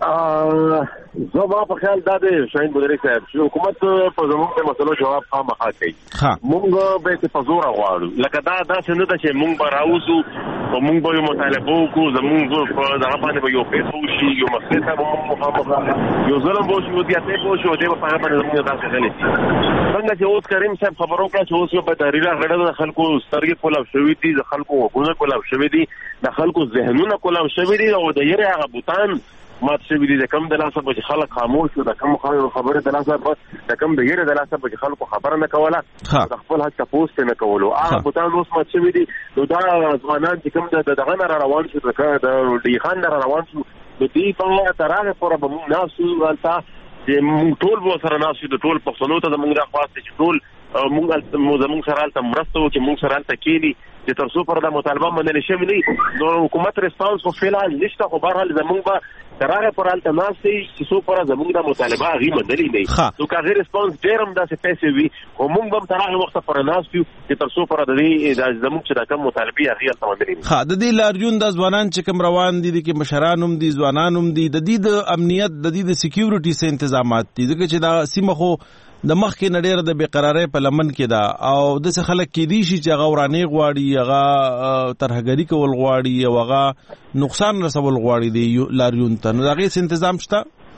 زما په خیال دا دی شاهین بدري صاحب چې حکومت په زموږ د مسلو جواب خامخا کوي. مونږ به په زور غواړو لکه دا څنګه ده چې مونږ به راوځو او مونږ به یو مطالبه وکړو زموږ په دغه باندې به یو پیسه وشي یو مسله ته مونږ مخامخ یو ظلم به وشي او زیاتې به وشي او دې په هغه باندې زموږ داسې غلي څنګه چې اوس کریم صاحب خبرو کړه چې اوس په تحریره غړډه د خلکو سترګې کولاو شوي دي د خلکو وګونه کولاو شوي دي د خلکو ذهنونه کولاو شوي دي او د یې هغه بوتان مات شوي دي د کم د لاسه به خلک خاموش شو د کم خبره د لاسه د کم د یې د لاسه به خلکو خبره نه کوله د خپل حق تاسو ته نه کولو هغه بوتان اوس مات شوي دي نو دا ځوانان چې کوم د دغه نه روان شو د ډی خان نه روان شو د دې په ترغه پر به موږ ناسو ولته چې موږ ټول به سره ناسو د ټول پښتنو ته موږ راخواست چې ټول موږ سره الته مرسته وکړي موږ سره الته کېني چې تر څو پر دا مطالبه منل شوی نه نو حکومت ریسپانس خو فعال نشته خو بهرحال زموږ به ترغه پر الته ناسي چې څو پر زموږ د مطالبه غي منل نه نو که غیر ریسپانس ډیرم داسې پیسې وي خو موږ به ترغه وخت پر ناسو چې تر څو پر د زموږ چې د کوم مطالبه غي الته منل نه د دې لاریون د ځوانان چې کوم روان دي د مشرانوم دي ځوانانوم دي د دې د امنیت د دې د سکیورټي سه تنظیمات دي ځکه چې دا سیمه خو د مخ کې نډیر د بیقرارۍ په لمن کې دا او د څه خلک کې دي چې هغه ورانه غواړي هغه ترهګری کول غواړي او هغه نقصان رسول غواړي دی لاریون ته نو هغه تنظیم شته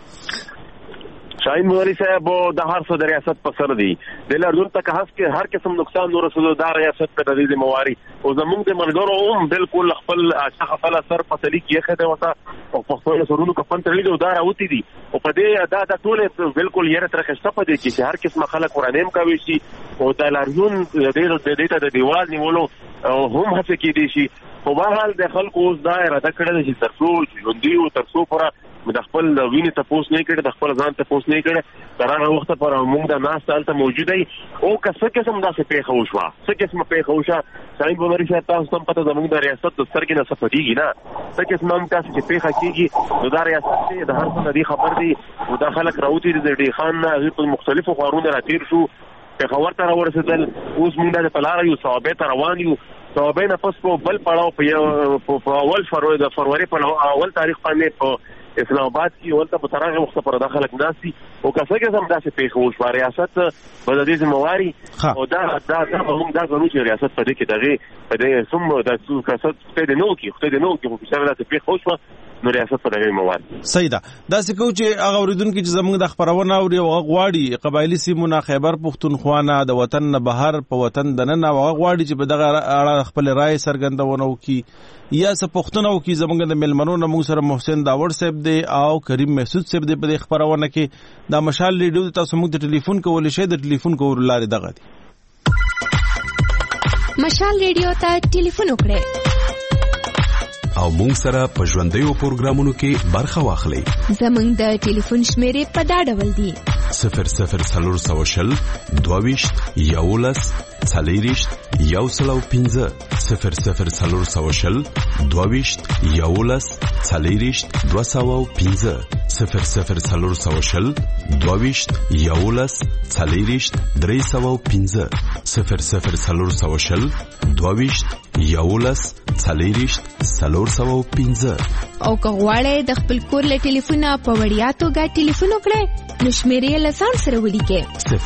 شاهین مولوی صاحب د هر څه د ریاست په سر دی د لاریون ته هر قسم نقصان نور رسول د ریاست په د دې مواري او زمونږ د مرګرو بالکل خپل سر فصلی کې خده وتا او په خپل سرونو کفن ترلې دا راوتی دي او په دې دا ټول بالکل یې تر خسته په دې چې هر قسم خلک ورانیم کوي شي او د لاریون د دې ته د دیوال نیولو هم هڅه کې دي شي په بهرحال د خلکو اوس دا اراده کړې چې ترڅو ژوندۍ او ترڅو پر د خپل وینې تاسو نه کړی د خپل ځان تاسو نه کړی تر هغه وخت پر موږ د ناس تلته موجود دی او که څه قسم داسې پیښه وشوه څه قسم پیښه وشوه شاهین بولري چې تاسو هم پته زموږ د ریاست د سترګې نه صفديږي نه څه قسم هم تاسو چې پیښه کیږي نو د ریاست د هر څه دی خبر دی او د خلک راوتی د ډی خان نه په مختلفو خارونو راتیر شو په خبر تر ورسېدل اوس موږ د پلار یو ثوابه تر روان یو ثوابه نه پس په بل پړاو په اول فروری په اول تاریخ باندې په اسلام آباد کې ولته په ترغه وخت پر داخله ناسي او کسه کې هم داسې پیښه وشو ریاست په دې ذمہواری او دا موږ دا غواړو چې ریاست په دې کې دغه په دې سم د څو کسات په دې نو کې په څیر داسې پیښه وشو نو ریاست په دې موارد سیدا دا څه کو چې هغه اوریدونکو چې زموږ د خبرونه او غواړي قبایلی سیمونه خیبر پختونخوا نه د وطن نه بهر په وطن دننه غواړي چې په دغه اړه خپل رائے څرګندونه وکړي یا څه پښتنه وکړي زموږ د ملمنو نه موږ سره محسن داور صاحب دی او کریم محسود صاحب دی په خبرونه کې دا مشال ریډیو تاسو موږ د ټلیفون کول شي د ټلیفون کول لارې دغه دی مشال ریډیو ته ټلیفون وکړئ او مونږ سره په ژوندیو پروګرامونو کې برخه واخلئ زموږ د ټلیفون شمیرې په دا ډول دي 00 22 11 40 115 00 22 11 40 215 00 22 11 40 315 00 22 11 40 315 او که غواړئ د خپل کور له ټلیفونه په وړیا توګه ټلیفون وکړئ نو شمیرې له ځان سره ولیکئ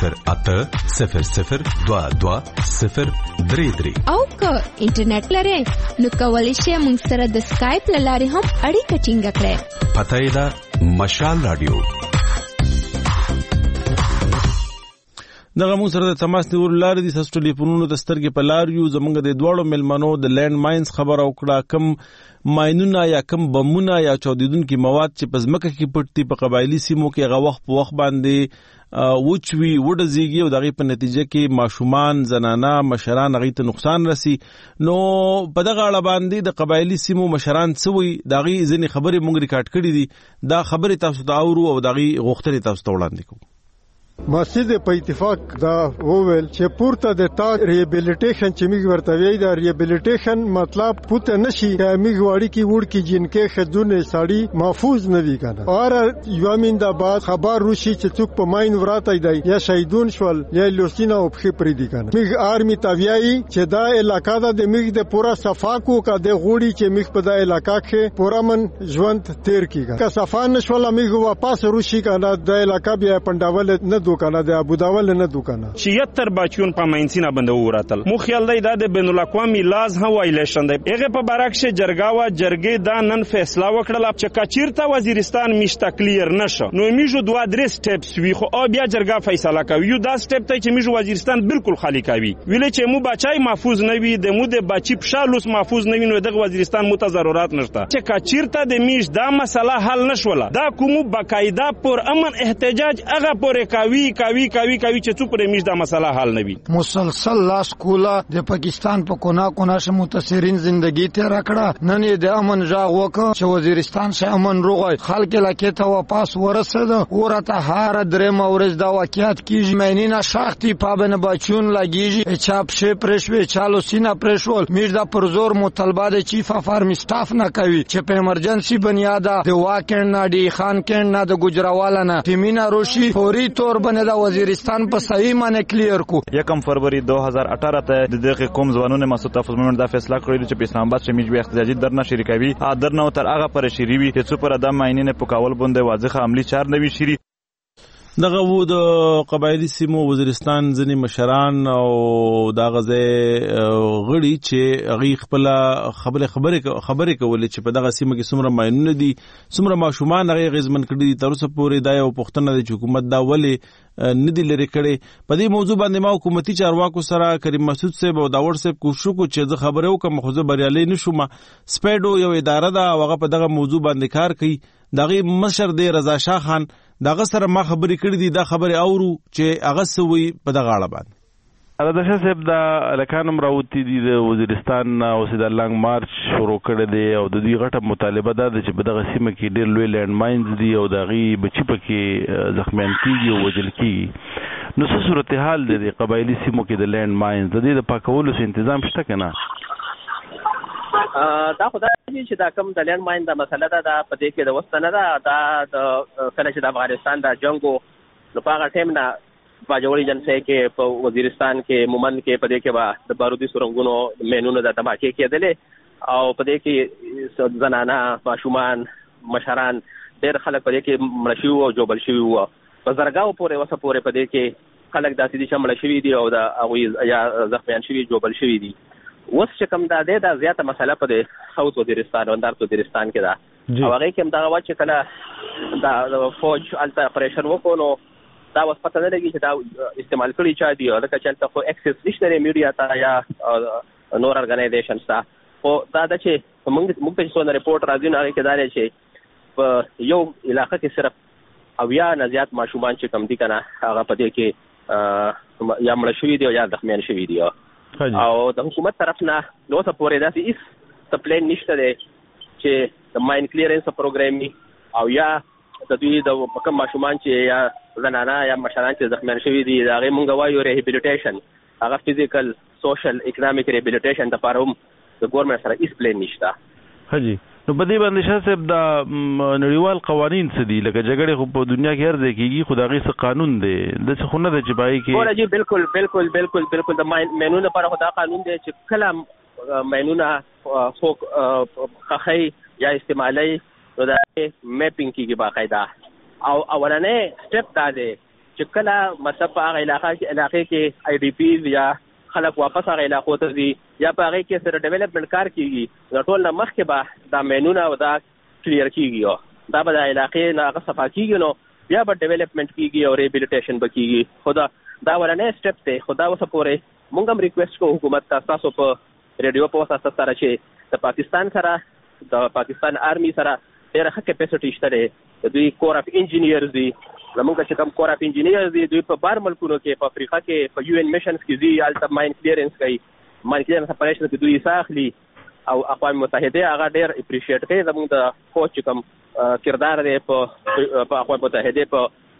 0800 22 033 او که انټرنیټ لرئ نو کولی شئ موږ سره د سکایپ له لارې هم اړیکه ټینګه کړئ پته یې ده مشال رادیو دغه مو سره د تماس نیول لارې د ساس ټلیفونونو د سترګې په لار یو زمونږ د دوړو ملمنو د لینډ ماینز خبر او کړه کم ماینونه یا کم بمونه یا چاودیدونکو مواد چې په ځمکه کې پټ دي په قبایلی سیمو کې هغه وخت په وخت باندې وچوي وډزيږي او دغه په نتیجه کې ماشومان زنانه مشران هغه ته نقصان رسی نو په دغه اړه باندې د قبایلی سیمو مشران سوي دغه ځینې خبرې مونږ ریکارډ کړې دي دا خبره تاسو ته اورو او دغه غوښتنې تاسو ته وړاندې کوم مسجد په اتفاق دا وویل چې پورته د تا ریهابیلیټیشن چې موږ ورته وایي دا ریهابیلیټیشن مطلب پته نشي چې موږ وړي کې وړ کې جنکه خدونه ساړي محفوظ نه دي کنه اور یو مینده بعد خبر روشي چې څوک په ماین وراته دی یا شهیدون شول یا لوستینه او په پری دي کنه موږ آرمی تاویایي چې دا علاقہ د موږ د پورا صفاکو کا د غوړي چې موږ په دا علاقہ کې پورا من ژوند تیر کیږي که صفا نشول موږ واپس روشي کنه د علاقہ بیا پنداول نه دوکانه د ابو داول نه دوکانه 76 بچون په ماینسینا بنده وراتل مو خیال دی دا د بین الاقوامی لاز هم وایلیشن دی هغه په برعکس جرګاوه جرګې دا نن فیصله وکړه چې کچیرته وزیرستان میشته کلیر نشو نو میجو دوه درې سټپس وی خو بیا جرګه فیصله کوي یو دا سټپ ته چې میجو وزیرستان بالکل خالی کوي ویل چې مو بچای محفوظ نه وي د مو د بچی پښالوس محفوظ نه وي نو د وزیرستان مو ته ضرورت نشته چې کچیرته د میش دا مسله حل نشوله دا کوم باقاعده پر امن احتجاج هغه پورې کوي چې څو پرې میش دا مسله حل نه وي مسلسل لاس کولا د پاکستان په کونا شه متاثرین زندگی تیر کړه نن د امن ژغ وکړه چې وزیرستان شه امن روغی خلک لکه ته واپس ورسېد ورته هار درې مورز دا واقعیت کیږي مینینا شاختی پابن بچون لګیږي چاپ شه پرشوي چالو سینا پرشول میش دا پر زور مطالبه د چیف اف آرمی سټاف نه کوي چې په ایمرجنسي بنیاده د واکن نه دی خان کین نه د ګجراواله نه تیمینا روشي فوري تور باندې دا وزیرستان په صحیح معنی کلیر کو 1 فروری 2018 ته د دغه قوم ځوانونه مسعود تفضل مومن دا فیصله کړی چې په اسلام آباد کې میجوي احتجاجي درنه شریکوي درنه تر هغه پر شریوي چې څو پر د ماینینه په کاول باندې واضح عملی چار نوي شری دغه وو د قبایلی سیمو وزیرستان ځنی مشران او دا غزه غړي چې غي خپل خبره کولې چې په دغه سیمه کې څومره ماینونه دي څومره ماشومان غي غزمن کړي تر اوسه پورې دا یو پښتنه د حکومت دا ولې ندی لري کړي په دې موضوع باندې ما حکومتي چارواکو سره کریم مسعود صاحب او داور صاحب کوشش کو چې خبره وکم خو زه بریالي نشوم سپیډو یو اداره ده هغه په دغه موضوع باندې کار کوي دغه مشر دی رضا شاه خان دغه سره ما خبرې کړې دي دا خبره اورو چې هغه سوي په دغه اړه باندې رضا شاه صاحب دا لکانم راوتی دي د وزیرستان او سید لانګ مارچ شروع کړی دی او د دې غټه مطالبه ده چې په دغه سیمه کې ډېر لوی لینډ ماینز دي او دغه بچی پکې زخمیان کیږي او وژل کیږي نو څه صورتحال دی د قبایلی سیمو کې د لینډ ماینز د دې د پاکولو تنظیم شته کنه دا خدای چې دا کوم د لینډ ماین د مسله ده دا په دې کې د وسته نه ده دا د کله چې د افغانستان د جنگو نو په هغه ټیم نه باجوړي جنسې کې په وزیرستان کې مومن کې په دې کې به د بارودي سرنګونو مینونو د تباکي کېدلې او په دې کې زنانه ماشومان مشران ډېر خلک په دې کې مړ شوي او جوبل شوي وو په زرګاو پورې وسه پورې په دې کې خلک داسې دي چې مړ شوي دي او د هغوی یا زخمیان شوي جوبل شوي دي اوس چې کوم دا دی دا زیاته مسله په د ساوث وزیرستان او اندار وزیرستان کې ده او هغه کې هم دا و چې کله دا فوج الته اپریشن وکړو نو دا اوس پته نه لګي چې دا استعمال کړی چا دی لکه چې الته خو اکسس نشته میډیا ته یا نور ارګنایزیشنز ته خو دا د چې موږ ته څونه ریپورت راځي نه کې دا لري چې په یو علاقې کې صرف او یا نه زیات ماشومان چې کم دي کنه هغه په دې کې یا مړ شوي دي او یا زخمیان شوي دي او د حکومت طرف نه نو څه پورې داسې هیڅ پلان نشته دی چې د ماین کلیرنس پروګرامي او یا د دوی د کوم ماشومان چې یا زنانه یا مشران چې زخمیان شوي دي دا غي مونږ وایو ریهابیلیټیشن هغه فزیکل سوشل اکونومیک ریهابیلیټیشن د پاره هم د ګورنمنت سره هیڅ پلان نشته حجی نو په دې باندې شاه صاحب دا نړیوال قوانین څه دي لکه جګړه خو په دنیا کې هر ځای کېږي خو دا غي څه قانون دی د څه خونه د چبای کې ورجی بالکل د مینونه لپاره خدا قانون دی چې کله مینونه فوق خخی یا استعمالي نو دا میپینګ کیږي باقاعده او اولنې سټپ دا دی چې کله مثلا په هغه علاقې کې آی ډی پی یا خلک واپس هغه علاقو ته ځي یا په هغه کې سره ډیولپمنٹ کار کیږي د ټول نه مخکې به دا مینونه او دا کلیر کیږي دا به د علاقې نه هغه صفا کیږي نو بیا به ډیولپمنٹ کیږي او ریهابیلیټیشن به کیږي خدا دا ولنې سټپ دی خدا اوسه پورې مونږ هم ریکوست کوو حکومت ته تاسو په ریډیو په واسطه سره چې د پاکستان سره د پاکستان آرمی سره ډېر ښه کیپاسټی شته دی دوی کور اف انجینیرز دي زموږ چې کوم کور اف انجینیرز دي دوی په بار ملکونو کې په افریقا کې په یو ان میشنز کې دي الته ماین کلیرنس کوي ماین کلیرنس اپریشن کې دوی ساخلي او اقوام متحده هغه ډېر اپریشیټ کوي زموږ د فوج کوم کردار دی په اقوام متحده په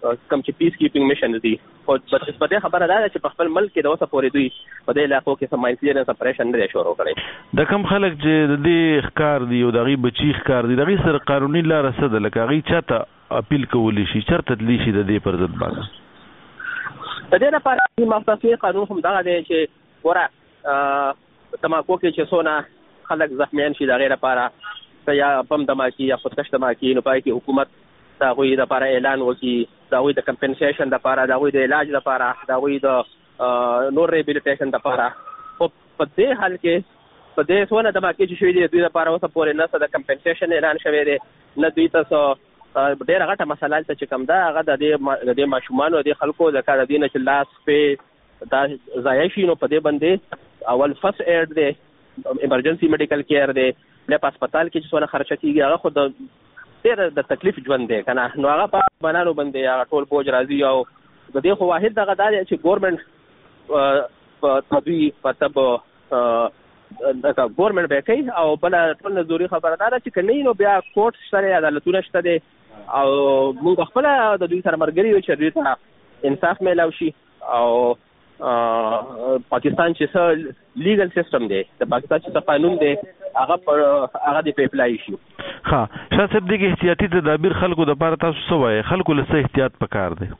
کم چې پیس کیپینګ میشن دي او په دې خبره ده چې په خپل ملک کې د اوسه پورې دوی په دې علاقو کې سم ماینسلیرنس اپریشن نه شروع کړي. د کم خلک چې د دې ښکار دي او دغه بچی ښکار دي دغه سره قانوني لار سره لکه هغه چاته اپیل کولی شي چرته تلی شي د دې پر ضد باندې. د دې لپاره مختصي قانون هم دغه دی چې ورا تماکو کې چې څونه خلک زخمیان شي د غیر لپاره یا بم دماکي یا خودکش دماکي نو پای کې حکومت دا غوي د لپاره اعلان وکړي دا غوي د کمپنسیشن د لپاره دا غوي د علاج لپاره دا غوي د نور ریبیلیټیشن د لپاره او په دې حال کې په دې څونه دماکي چې شوی دی دوی لپاره اوسه پورې نه د کمپنسیشن اعلان شوی دی نه دوی تاسو ډېر غټه مسله چې کوم دا هغه د دې ماشومان او د خلکو د کار دینه چې لاس په دا ضایع شي نو په دې باندې اول فرست ایډ دی ایمرجنسي میډیکل کیر دی په هسپتال کې چې څونه خرچه کیږي هغه خود ډېر د تکلیف ژوند دی کنه نو هغه په بنانو باندې هغه ټول بوج راځي او د دې خو واحد دغه دا چې ګورنمنت په تدوی په تب دغه ګورنمنت به کوي او بل ټول نظری خبره ده چې کني نو بیا کورټ سره عدالتونه شته دي او موږ خپل د دوی سره مرګري یو چې دوی ته انصاف میلاو شي او پاکستان چې لیګل سیستم دی د پاکستان چې قانون دی هغه د پیپلای شي. ها شاه صاحب دغه احتیاطي تدابیر خلکو د لپاره تاسو څه وایي خلکو له احتیاط پکار دی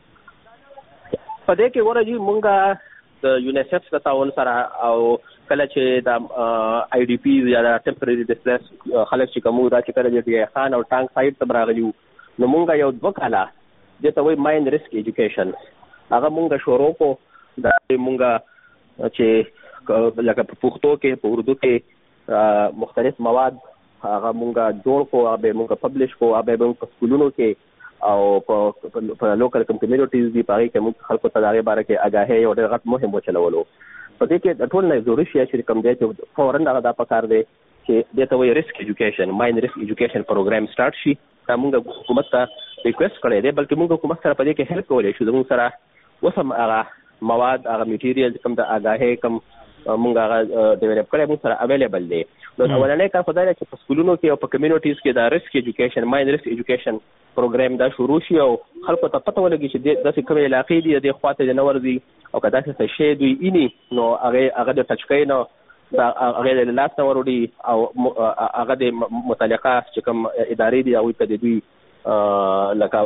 په دې کې ورته مونږه د یونیسف د تعاون سره او کله چې د آی ډی پی یا د ټمپرری ډیسپلیس خلک چې کومو دا چې کله د خان او ټانک سایډ ته راغلیو نو مونږه یو 2 کاله د ته وای ماین ریسک ایجوکیشن هغه مونږه شروع کو دا مونږه چې لکه په پښتو کې په اردو کې مختلف مواد هغه مونږه جوړ کو هغه مونږه پبلش کو هغه مونږ په سکولونو کې او په لوکل کمیونټیز دی پاره کې موږ خلکو ته دغه باره کې آگاهي او ډېر غټ مهم وچلولو په دې کې ټول نه ضروري شي چې کوم دی چې فورن هغه دا پکار دی چې د ته وی ریسک ایجوکیشن ماین ریسک ایجوکیشن پروګرام سٹارټ شي دا موږ حکومت ته ریکوست کړی دی بلکې موږ حکومت سره په دې کې هیلپ کولای شو موږ سره وسم هغه مواد هغه میټیریل کوم د آگاهي کوم موږ هغه ډیولپ کړی موږ سره اویلیبل دی نو اولنې کار خدای چې په سکولونو کې او په کمیونټیز کې دا ریسک ایجوکیشن ماین ریسک ایجوکیشن پروګرام دا شروع شي او خلکو ته پته ولګي چې د څه کومه علاقې دي د خواته د نور دي او کدا څه شی دوی اني نو هغه د ټچکې نو دا هغه له لاس نور دي او هغه د متعلقه چې کوم ادارې دي او ته دوی لکه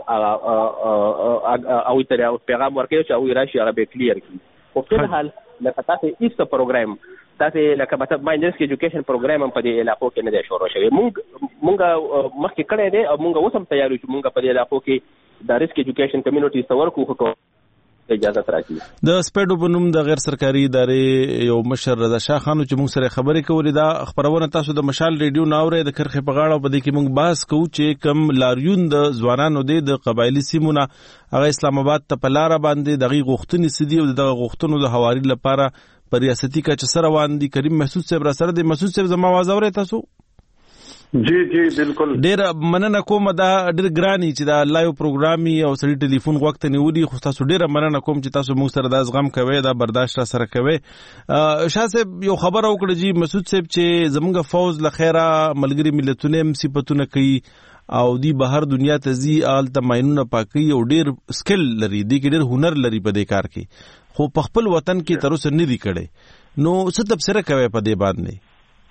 او ته پیغام ورکړي چې او راشي هغه به کلیر کړي په خپل حال لکه تاسو ایست پروګرام تاسو لکه مطلب ماین ریسک ایجوکیشن پروګرام په دې علاقو کې نه دی شروع شوی مونږ مخکې کړی دی او مونږ اوس هم تیار یو چې مونږ په دې علاقو کې د ریسک ایجوکیشن کمیونټي ته ورکو اجازه راکړي. د سپیډو په نوم د غیر سرکاري ادارې یو مشر رضا شاه خان چې موږ سره خبرې کولې دا خبرونه تاسو د مشال ریډیو ناوړې د کرخې په غاړه په دې کې موږ بحث کوو چې کم لاریون د ځوانانو د قبایلی سیمونه هغه اسلام آباد ته په لار باندې دغه غوښتنې سدي او دغه غوښتنو د حواري لپاره پر ریاستي کچ سره روان دي. کریم محسود صاحب را سره د محسود صاحب زما आवाज اورئ تاسو؟ جی جی بالکل ډېر مننه کوم دا ډېر ګرانی چې دا لایو پروګرامي او سړي ټلیفون وخت نیولي خو تاسو ډېر مننه کوم چې تاسو موږ سره دا زغم کوي دا برداشت را سره کوي. شاه صاحب یو خبر وکړه جی مسعود صاحب چې زمونږ فوز لخيره ملګری ملتونه مصیبتونه کوي او دی بهر دنیا ته زی آل تماینونه پاکي او ډېر سکل لري دی کې ډېر هنر لري په دې کار کې خو په خپل وطن کې تر اوسه نه دی کړي نو څه تبصره کوي په دې باندې؟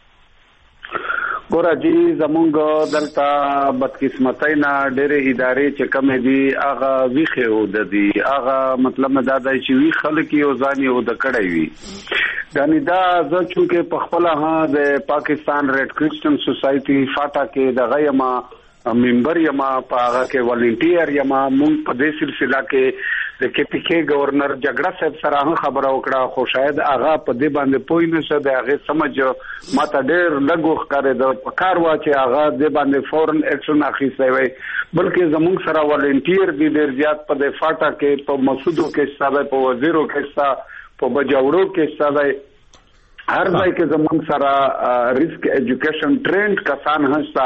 ګوره جی زمونږ دلته بدقسمتۍ نه ډېرې ادارې چې کومې دي هغه ویښې وده دي هغه مطلب دا دی چې وي خلک یې او ځان یې وده کړی وي یعنې دا زه چونکې په خپله د پاکستان ریډ کرسچن سوسایټي فاټا کې دغه یمه ممبر یما په هغه کې والنټیر یما مونږ په دې سلسله کې د کې پی کې گورنر جګړه صاحب سره خبره وکړه خو شاید هغه په دې باندې پوه نه شو د هغه سمجھ ماته ډېر لګو ښکارې د کار وا چې هغه دې باندې فورن اکشن اخیستی وي بلکې زمونږ سره والنټیر دي ډېر زیات په دې فاټا کې په مسودو کې حساب په وزیرو کې حساب په بجاوړو کې حساب هر ځای کې زمونږ سره ریسک ایجوکیشن ټرینډ کسان هستا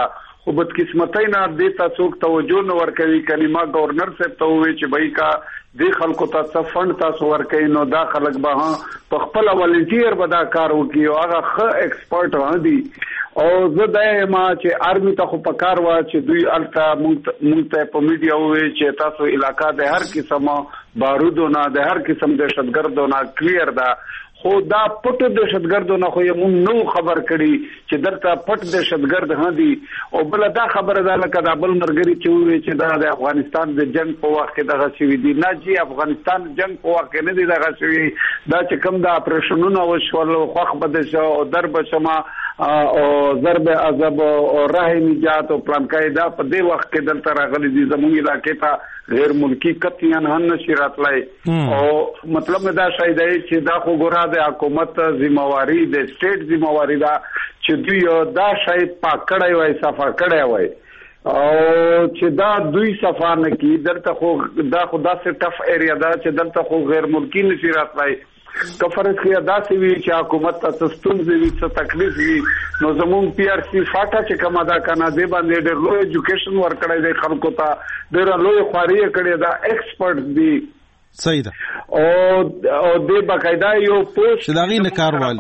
خو بدقسمتۍ نه دې ته څوک توجه نه ورکوي. کلمه گورنر صاحب ته ووایي چې بای کا دې خلکو ته څه فنډ تاسو ورکوي نو دا خلک به په خپله والنټیر به دا کار وکړي او هغه ښه ایکسپرټ دي. او زه دا یم چې آرمي ته خو په کار وه چې دوی هلته موږ ته په میډیا ووایي چې تاسو علاقه د هر قسم بارودو نه د هر قسم دهشتګردو نه کلیر ده. خو دا پټ دهشتګردو نه خو یې موږ نو خبر کړي چې دلته پټ دهشتګرد دي. او بله دا خبره ده لکه دا بل ملګري چې ووایي چې دا د افغانستان د جنګ په وخت کې دغه شوي دي. نه جی افغانستان جنګ په وخت کې نه دي دغه شوي. دا چې کوم د اپریشنونه وشول خوښ به د شو او در به شمه او ضرب عذاب او راه نجات او پلانکای دا په دې وخت کې دلته راغلي دي. زموږ علاقې ته غیر ملکی قطعاً هم نشي راتلای. او مطلب دا شاید دی چې دا خو ګوره د حکومت ذمہواری د سټیټ ذمہواری دا چې دوی دا شاید پاکړای وای صفا کړای وای او چې دا دوی صفا نه کی دلته خو دا څه ټف ایریا دا چې دلته خو غیر ملکی نشي راتلای. کفرس کې ادا سی وی چې حکومت ته ستونزې وي څه تکلیف وي نو زموږ پی آر سی فاټا چې کوم ادا کنه دی باندې ډېر لوی ایجوکیشن ورکړی دی خلکو ته ډېر لوی خواري کړی دا ایکسپرټ دی. صحیح ده. او د باقاعده یو پوسټ شداغي نه کاروالي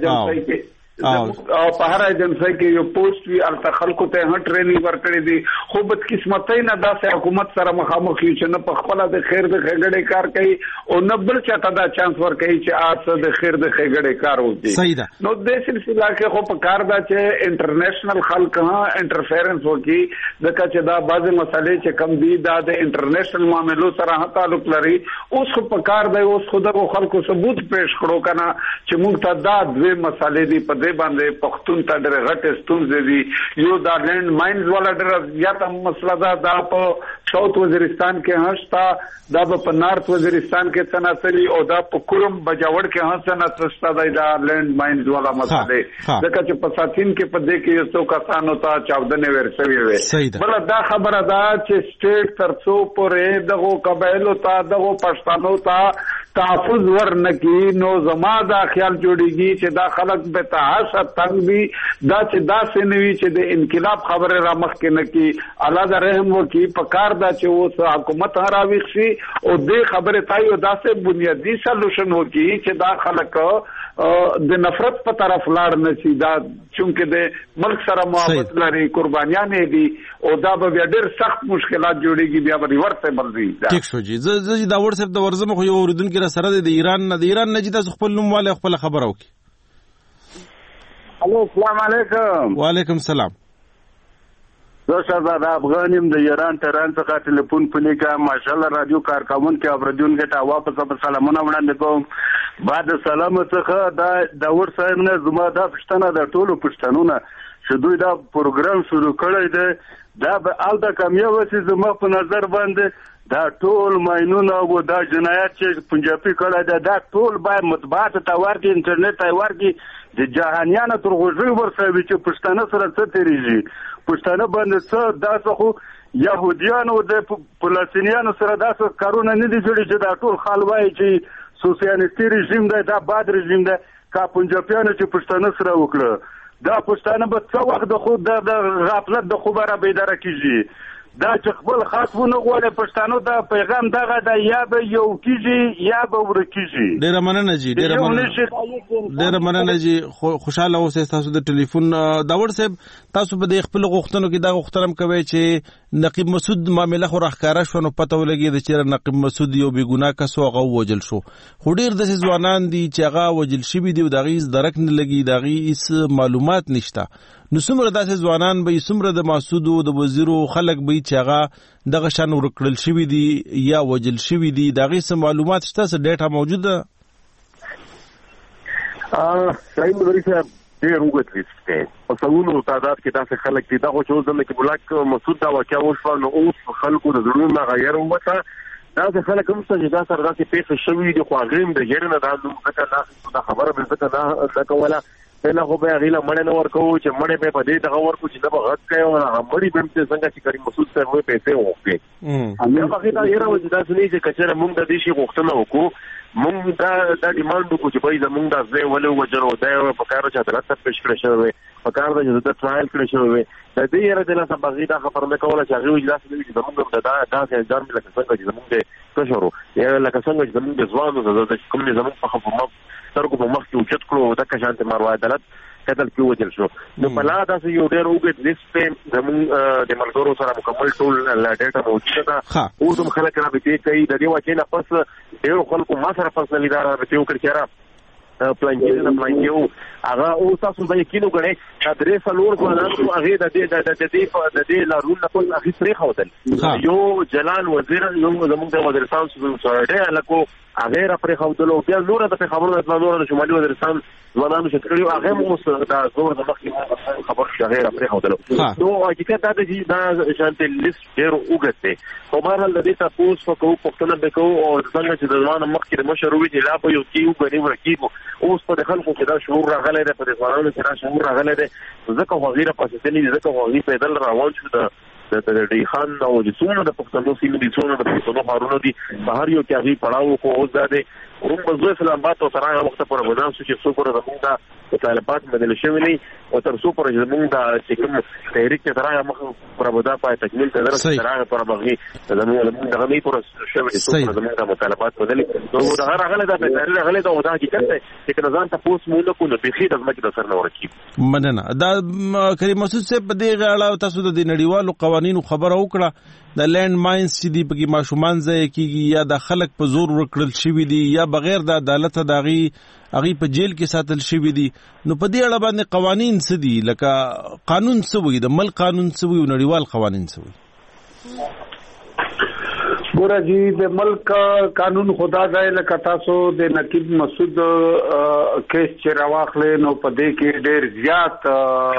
او په هر ایجنسی کې یو پوسټ وی الته خلکو ته هم ټریننګ ورکړی دی. خو بدقسمتۍ نه داسې حکومت سره مخامخ یو چې نه په خپله د خیر د ښېګړې کار کوي او نه بل چاته دا چانس ورکوي چې آس د خیر د ښېګړې کار وکړي. صحیح ده. نو دې سلسله کې خو په کار ده چې انټرنیشنل خلک انټرفیرنس وکړي ځکه چې دا بعضې مسلې چې کم دي دا د انټرنیشنل معاملو سره هم تعلق لري. اوس خو په کار دی اوس خو دغو خلکو ثبوت پیش کړو که نه چې موږ ته دا دوې مسلې دي په باندې پښتون ته ډېرې غټې ستونزې دي. یو دا لینډ ماینز والا ډېره زیاته مسله ده دا په ساوث وزیرستان کې هم شته دا به په نارت وزیرستان کې څه ناڅلي او دا په کورم بجاوړ کې هم څه ناڅه شته دی دا لینډ ماینز والا مسله ځکه چې په ساتین کې په دې کې یو څو کسانو ته چاودنې ور شوې وې. بله دا خبره ده چې سټیټ تر څو پورې دغو قبایلو ته دغو پښتنو ته تحفظ ورنکړي نو زما دا خیال جوړیږي چې دا خلک به تحاشا تنګ دي دا چې داسې نه وي چې د انقلاب خبرې را مخکې نه کړي. الله د رحم وکړي په کار دا چې اوس حکومت هم راویښ شي او دې خبرې ته یو داسې بنیادي سلوشن وکړي چې دا خلک د نفرت په طرف لاړ نه شي. دا چونکې د ملک سره محبت لري قربانیانې دي او دا به بیا ډېر سخت مشکلات جوړېږي بیا به ریورسیبل وي. ټیک شو جي زه دا وټساپ د ورزم خو یو اوریدونکي را سره د ایران نه چې تاسو خپل نوم والے خپل خبره وکړي. الو السلام علیکم. وعلیکم السلام. زه شهزاد افغان یم د ایران تهران څخه ټلیفون پلی کوم. ماشاءالله رادیو کارکونکو اوریدونکو ته واپس سلامونه وړاندې کوم. بعد سلام څخه دا داور صاحب نه زما دا پښتنه د ټولو پښتنونه چې دوی دا پروګرام شروع کړی دی دا به الته کامیاب شي زما په نظر باندې. دا ټول ماینونه او دا جنایت چې پنجابي کړی دی دا ټول باید مطبوعات ته ورکړي انټرنیټ ته ورکړي د جهانیانو تر غوږۍ ورسوي چې پښتانه سره څه تېرېږي پښتانه باندې څه داسې خو یهودیانو د فلسطینیانو سره داسې کارونه نه دي کړي چې دا ټول خال وایي چې سوسیالیستي رژیم دی دا باد رژیم دی. که پنجابیانو چې پښتانه سره وکړه دا پښتانه به څه وخت د خود د غفلت د خوبه را بیداره کېږي. دا چې خپل خاص ونه غواړي پښتانو ته پیغام دغه دا یا به یو کېږي یا به ورکېږي. ډېره مننه جي ډېره مننه جي خوشحاله اوسئ. تاسو د ټلیفون داور صاحب تاسو به د خپل غوښتنو کې دا غوښتنه کوئ چې نقیب مسعود معامله خو راښکاره شوه نو پته ولګېده چې نقیب مسعود یو بېګناه کس و هغه ووژل شو خو ډېر داسې ځوانان دي چې هغه وژل شوي دي او د هغې هېڅ درک نه لګي د هغې هېڅ معلومات نشته. نو څومره داسې ځوانان به څومره د مسعودو د وزیرو خلک به چې هغه دغه شان ورکړل شوي دي یا وژل شوي دي د هغې څه معلومات شته څه ډیټا موجوده؟ شاهین مدري صاحب ډېر اوږد لیست دی په سلونو تعداد کې داسې خلک دي. دغه چې اوس د نقیب الله مسعود دا واقعه وشوه نو اوس خلکو د زړونو نه غیر ووته. داسې خلک هم شته چې دا سره داسې پېښې شوي دي خو هغې هم د یېرې نه دا نوم ځکه نه دا خبره مې ځکه نه کوله پهله خو به هغې له مړی نه ورکوو چې مړی به یې په دې دغه ورکړو چې نه به غږ کوي او هغه مړي به هم چې څنګه چې کریم مسعود صاحب وایي پیسې وغوښتې بیا به هغې ته یېره وه چې داسې نه وي چې که چېرې مونږ د دې شي غوښتنه وکړو مونږ دا ډیماند وکړو چې باید مونږ دا ځای ولې وجرو دا په کار چې عدالت ته پیش کړی شوی په کار د ټرایل کړی شوی د دې یره د لاسه بغي دا خبره نه کوله چې هغه اجازه نه وي زمونږ دا ځان لکه څنګه چې زمونږ کشرو یا لکه څنګه چې زمونږ ځوانو د کوم زمونږ په خبره ترګو په مخ کې اوچت کړو د کشانت ماروا عدالت قتل کې وجل شو نو په لا داسې یو ډېر اوږد لیست زمونږ د ملګرو سره مکمل ټول ډیټا موجوده ده اوس هم خلک رابطې کوي د دې وجې نه پس ډېرو خلکو ما سره پرسنلي دا رابطې وکړي چې پلانکیو هغه او تاسو به یقین وکړئ چې درې څلور ځوانان هغه د دې لارون نه ټول هغه پرې خودل یو جلال وزیر یو زموږ د وزیرستان څخه لکه هغه را پرې خودلو بیا نور د خبرو د نور د شمالي وزیرستان ځوانانو چې کړیو هغه اوس دا زور د مخکې خبر شو هغه را پرې خودلو نو حقیقت دا شانت لیست ډېر اوږد دی خو بهرحال د دې تاسو په پښتنه به کوو او څنګه چې د ځوان مخکې مشروع دي لا په یو کیو غنی ورکیږي اوس په خلکو کې دا شعور راغلی دی په ځوانانو کې دا شعور راغلی دی ځکه غوغیره پاسېدلې دي ځکه غوغي پیدل روان شو د ډی خان او د څونو د پښتنو سیمې دي څونو د پښتنو ښارونو دي په هر یو کې هغې پړاو کو اوس دا دی روم بزو اسلام آباد او تر هغه وخته پورې ودان شو چې څو پورې زموږ د مطالبات بدل شوي دي او تر څو پورې زموږ د چې کوم تحریک ته تر هغه مخ پورې ودا پای تکمیل ته درسي تر هغه پورې بغي زموږ د غني پورې شوي دي څو زموږ د مطالبات بدل نو دا هغه د تحریک هغه د ودا حقیقت دی چې نظام ته پوس مونږ کو نه بيخي د ځمکې د سر نه ورکی مننه دا کریم مسعود صاحب په دې غاړه تاسو د نړیوالو قوانینو خبره وکړه د لینډ ماینز چې دی پکې ماشومان ځای کیږي یا د خلک په زور ورکړل شوی دي یا بغیر د عدالت داغي هغه په جیل کې ساتل شوی دي نو په دې اړه باندې قوانین څه دي لکه قانون څه وي د ملک قانون څه وي او نړیوال قوانین څه وي ګوره جی د ملک قانون خدا ځای لکه تاسو د نقیب مسعود کیس چې راواخلې نو په دې کې ډېر زیات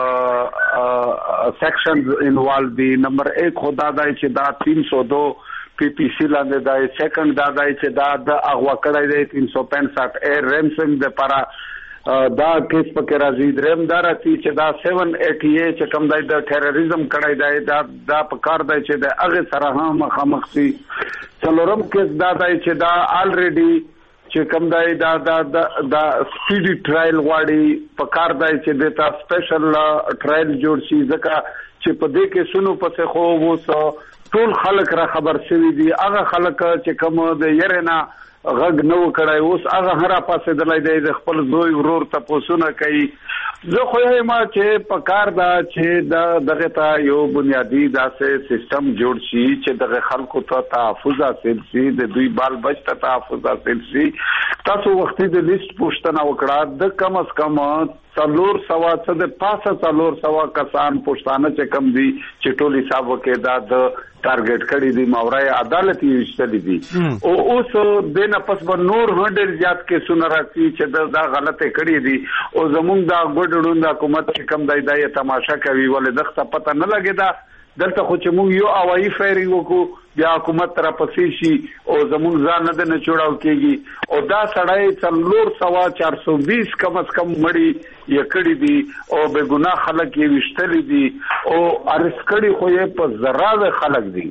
سیکشنز انوالو دي نمبر 1 خدا ځای چې دا 302 پی پی سی لاندې دا سیکنډ دا ځای چې دا د اغوا کړی دی 365 ایر رینسم د پارا دا کیس پکې راځي دریم دا راځي چې دا 788 چې کوم دی د ټیرریزم کړی دی دا په کار دی چې د هغه سره هم مخامخ سي څلورم کیس دا دی چې دا الریډي چې کوم دی دا سپیډي ټرایل غواړي په کار دی چې د تا سپیشل ټرایل جوړ شي ځکه چې په دې کې سونو پسې خو وو ټول خلک را خبر شوي دي هغه خلک چې کوم د يرنا غږ نو کړای اوس هغه هر پاسه دلای دی خپل زوی ورور ته پوسونه کوي زه خو یې ما چې په کار دا چې دغه ته یو بنیادی داسې سیستم جوړ شي چې دغه خلکو ته تحفظ حاصل شي د دوی بال بچ ته تحفظ حاصل شي تاسو وختي د لیست پوښتنه وکړه د کم از کم 400 د پاسه 400 کسان پښتانه چې کم دي چې ټول حساب وکړي دا د ټارګټ کړي دي ماورای عدالت یې وشتلې دي او اوس د نه پس به نور هډر زیات کې سن راځي چې دا غلطه کړي دي او زمونږ دا ګډوډون د حکومت چې کم دای تماشا کوي ولې دغه پته نه لګي دا دلته خو چې موږ یو اوایي فیرینګ وکړو بیا حکومت تر پسې شي او زموږ ځان نه چوڑاو کېږي او دا سړی 420 کم از کم مړی یکړی دي او بے ګناه خلک یې وشتلی دي او ارسکړی خو یې په زراده خلک دي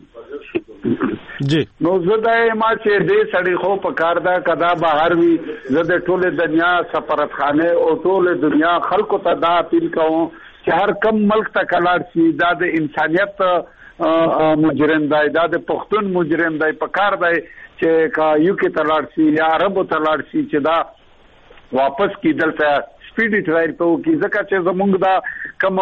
جی نو زدای ما چې دې سړی خو په کار دا کدا بهر وی زده ټوله دنیا سفارتخانه او ټوله دنیا خلکو ته دا اپیل کوم چې هر کم ملک ته کلاړ شي دا د انسانيت مجرم دی دا د پښتون مجرم دی په کار دی چې کا یو کې تلاړ شي یا عربو تلاړ شي چې دا واپس کی دلته سپیډي ټرایل ته کی ځکه چې زمونږ دا کوم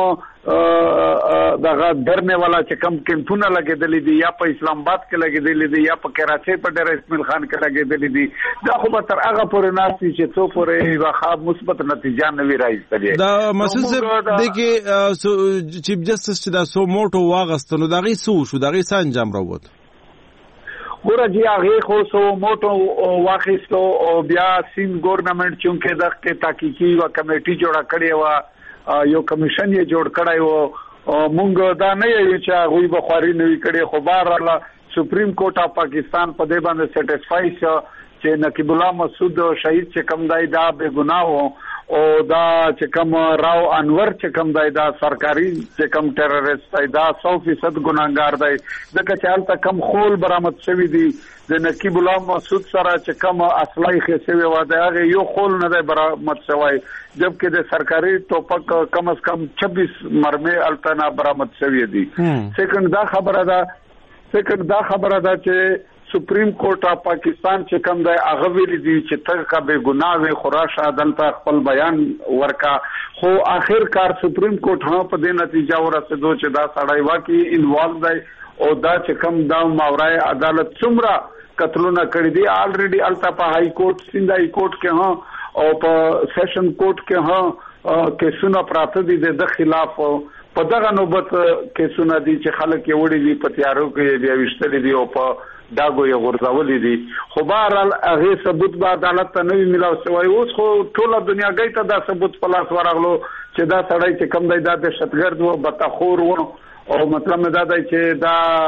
دغه درنه والا چې کم کمپونه لګېدلې دي یا په اسلام آباد کې لګېدلې دي یا په کراچۍ په ډېر اسماعیل خان کې لګېدلې دي دا خو به تر هغه پورې ناشتي چې څو پورې واخا مثبت نتیجه نه وي راځي دا مسعود صاحب دغه چیف جسټس چې دا سو موټو واغستنو دا غي سو شو دا غي څه انجام راووت ګوره جی هغه خو سو موټو واخیستو او بیا سیم ګورنمنت چونکه دغه تحقیقي و کمیټي جوړه کړې و یو کمیشن یې جوړ کړای و مونږ دا نه یو چې هغه به خوري نه کړي خو بار الله سپریم کورټ اف پاکستان په دې باندې سټیسفای شو چې نقیب الله مسعود شهید چې کم دای دا بے ګناه او دا چې کوم راو انور چې کوم دی دا سرکاري چې کوم ټیرریست دی دا 100% ګناهګار دی ځکه چې هلته کم خول برآمد شوی دی د نقیب الله مسعود سره چې کوم اصلي خسوي و دا هغه یو خول نه دی برآمد شوی جبکې د سرکاري ټوپک کم از کم 26 مرمۍ التنا برآمد شوی دی سیکنډ دا خبره ده چې سپریم کورټ اف پاکستان چې کوم دی هغه ویلي دی چې ته کا به ګناه وي خراش عدالت خپل بیان ورکا خو اخر کار سپریم کورټ هم په دې نتیجه ورسېدو چې دا سړی واقعي انوالو دی او دا چې کوم دا ماورای عدالت څومره قتلونه کړی دي الریډي التا په های کورټ سند های کورټ کې ها او په سیشن کورټ کې ها کیسونه پراته دي د خلاف په دغه نوبت کیسونه دي چې خلک یې وړي دي په تیارو کې بیا وشتل دي او په داګو یې غورځولې دي خو بهرحال هغه ثبوت به عدالت ته نه ملاو شوی اوس خو ټوله دنیا ګۍ ته دا ثبوت په لاس ورغلو چې دا سړی چې کوم دی دا دهشتګرد و بدخور و او مطلب مې دا دی چې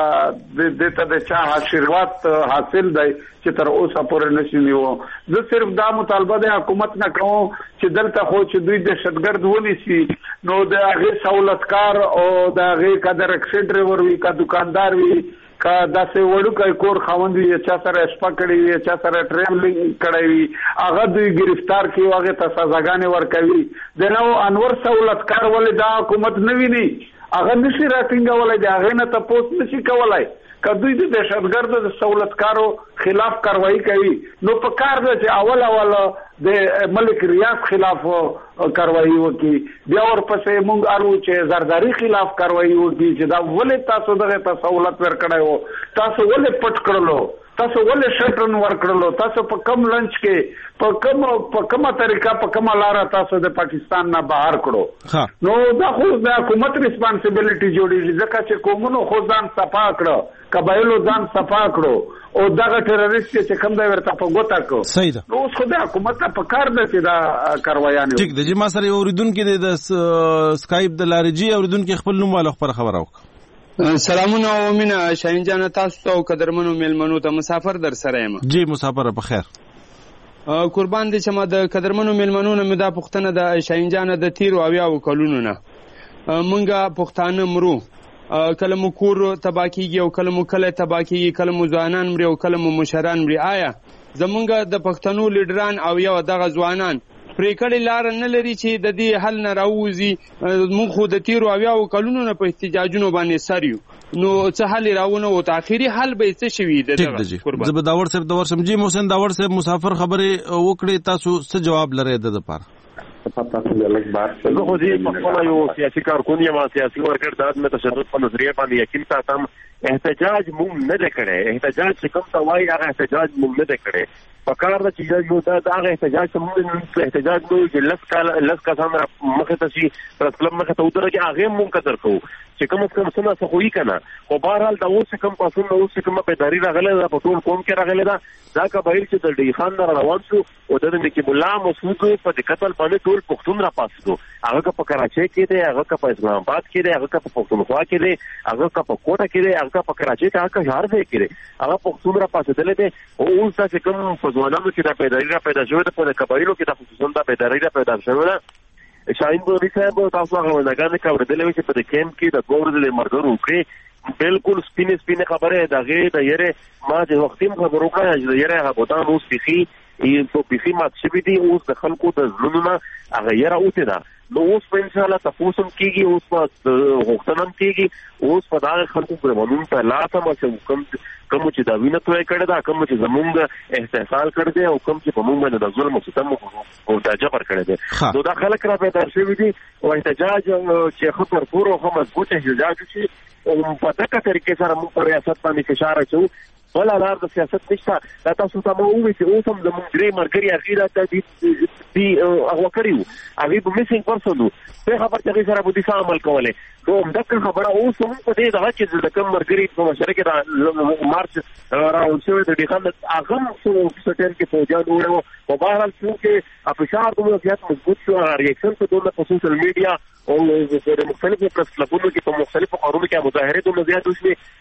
دا دته د چا آشیرواد حاصل دی چې تر اوسه پورې نشي نیو زه صرف دا مطالبه د حکومت نه کوم چې دلته خو چې دوی دهشتګرد ونیسي نو د هغه سہولتکار او د هغه کا د رکشا ډرایور وي کا دکاندار وي کا داسې وړوکی کور خاوند وي چا سره شپه کړی وي چا سره ټریولینګ کړی وي هغه دوی گرفتار کوي هغه ته سزاګانې ورکوي د نو انور سہولتکار ولې دا حکومت نه ویني هغه نشي راټینګولای دا هغه نه تاسو نشي کولای کدوې د دهشتګرد د سہولتکارو خلاف کاروایی کوي نو په کار ده چې اول د ملک ریاض خلاف کاروایی وکي بیا ورپسې مونږ ارو چې زرداری خلاف کاروایی وکي چې دا ولې تاسو دغه سہولت ورکړای وو تاسو ولې پټ کړلو تاسو ولې شټرن ورکړلو تاسو په کم لنچ کې په کومه طریقه په کومه لار تاسو د پاکستان نه بهر کړو نو دا خو د حکومت ریسپانسیبিলিټي جوړیږي ځکه چې قومونو خو ځان صفا کړو قبایلو ځان صفا کړو او دغه ټیرریست چې کوم دی ورته په ګوتا کو صحیح ده نو اوس خو د حکومت په کار ده چې دا کاروایانه ټیک ده چې ما سره اوریدونکو د سکایپ د لارجی اوریدونکو خپل نوم والا خبر وکړه سلامونه او مینه شاهین جان تاسو ته قدرمنو میلمنو ته مسافر در سره یم جی مسافر په خیر قربان دي چې ما د قدرمنو میلمنو نه مدا پښتنه د شاهین جان د تیر او بیا وکولونو نه مونږه پښتانه مرو کله مو کور تباکیږي او کله مو کله تباکیږي کله مو ځوانان مري او کله مو مشران مري آیا زمونږ د پښتنو لیډران او یو دغه ځوانان پریکړې لار نه لري چې د دې حل نه راوځي موږ خو د تیرو اویا کلونو نه په احتجاجونو باندې سریو نو څه حل راونه او تاخيري حل به څه شوي د قربان زه به داور صاحب داور سمجي محسن داور صاحب مسافر خبره وکړي تاسو څه جواب لرئ د لپاره زه خو دې په خپل یو سیاسي کارکون یم سیاسي ورکړ د عدم تشدد په نظریه باندې یقین ساتم احتجاج مونږ نه کړی احتجاج چې کوم ته وایي هغه احتجاج مونږ نه کړی پکار د چې یو دا هغه احتجاج ته مونږ احتجاج نو چې لس کسان مخه ته شي پر خپل مخه ته ودرېږي هغه مونږ قدر کوو چې کوم څه څه خو یې کنه خو بهرحال دا اوس کوم پاسون نو اوس کوم په داری راغله دا په ټول قوم کې راغله دا کبایر چې د ډی خان نه روان شو او د نکی مولا مسعود په قتل باندې ټول پښتون را پاسو هغه په کراچۍ کې دی هغه په اسلام آباد کې دی هغه په پښتونخوا کې دی هغه په کوټه کې دی هغه په کراچۍ کې هغه هر ځای کې دی هغه پښتون را پاسو دلته دی او اوس دا چې کوم په ځوانانو کې دا پیدا شوی د په کبایرو کې د خصوصا د پیدایي پیدا شوی شاهین بوری صاحب تاسو هغه ونګانې کاوه د لوي چې په کیمپ کې د ګور د مرګرو کې بالکل سپینه خبره ده غیر د یره ما د وختیم خبرو کړه چې یره هغه بوتان اوس بيخي په بيخي مات شوی دی اوس د خلکو د ظلمونه هغه یره اوته ده نو اوس په ان شاء الله تاسو کېږي اوس په وختنم کېږي اوس په دغه خلکو پر باندې په لاته ما چې کوم چې دا وینه توې کړه دا کوم چې زمونږ احتسال کړ دې او کوم چې په موږ باندې د ظلم او ستم او د جبر کړی دی نو دا خلک را پیدا شوی دي او احتجاج چې خبر پورو هم مضبوط احتجاج شي او په دغه طریقې سره موږ پر ریاست باندې فشار اچو ولا لار د سیاست نشته دا تاسو ته مو وی چې اوس هم د مونږ درې مرګري اخیره ته دي هغه کړیو هغه په میسینګ پرسونو په خبر چې سره بده عمل کوله نو دغه خبره اوس هم په دې دغه چې د کوم مرګري په مشرکه د مارچ راوځي د دې خلک هغه څه کې فوجان وړو په بهرحال چې افشار کوم زیات مضبوط شو ریاکشن په ټول په سوشل میډیا او د مختلفو پلیټ فارمونو کې په مختلفو قانونو کې مظاهره دوه زیات وشي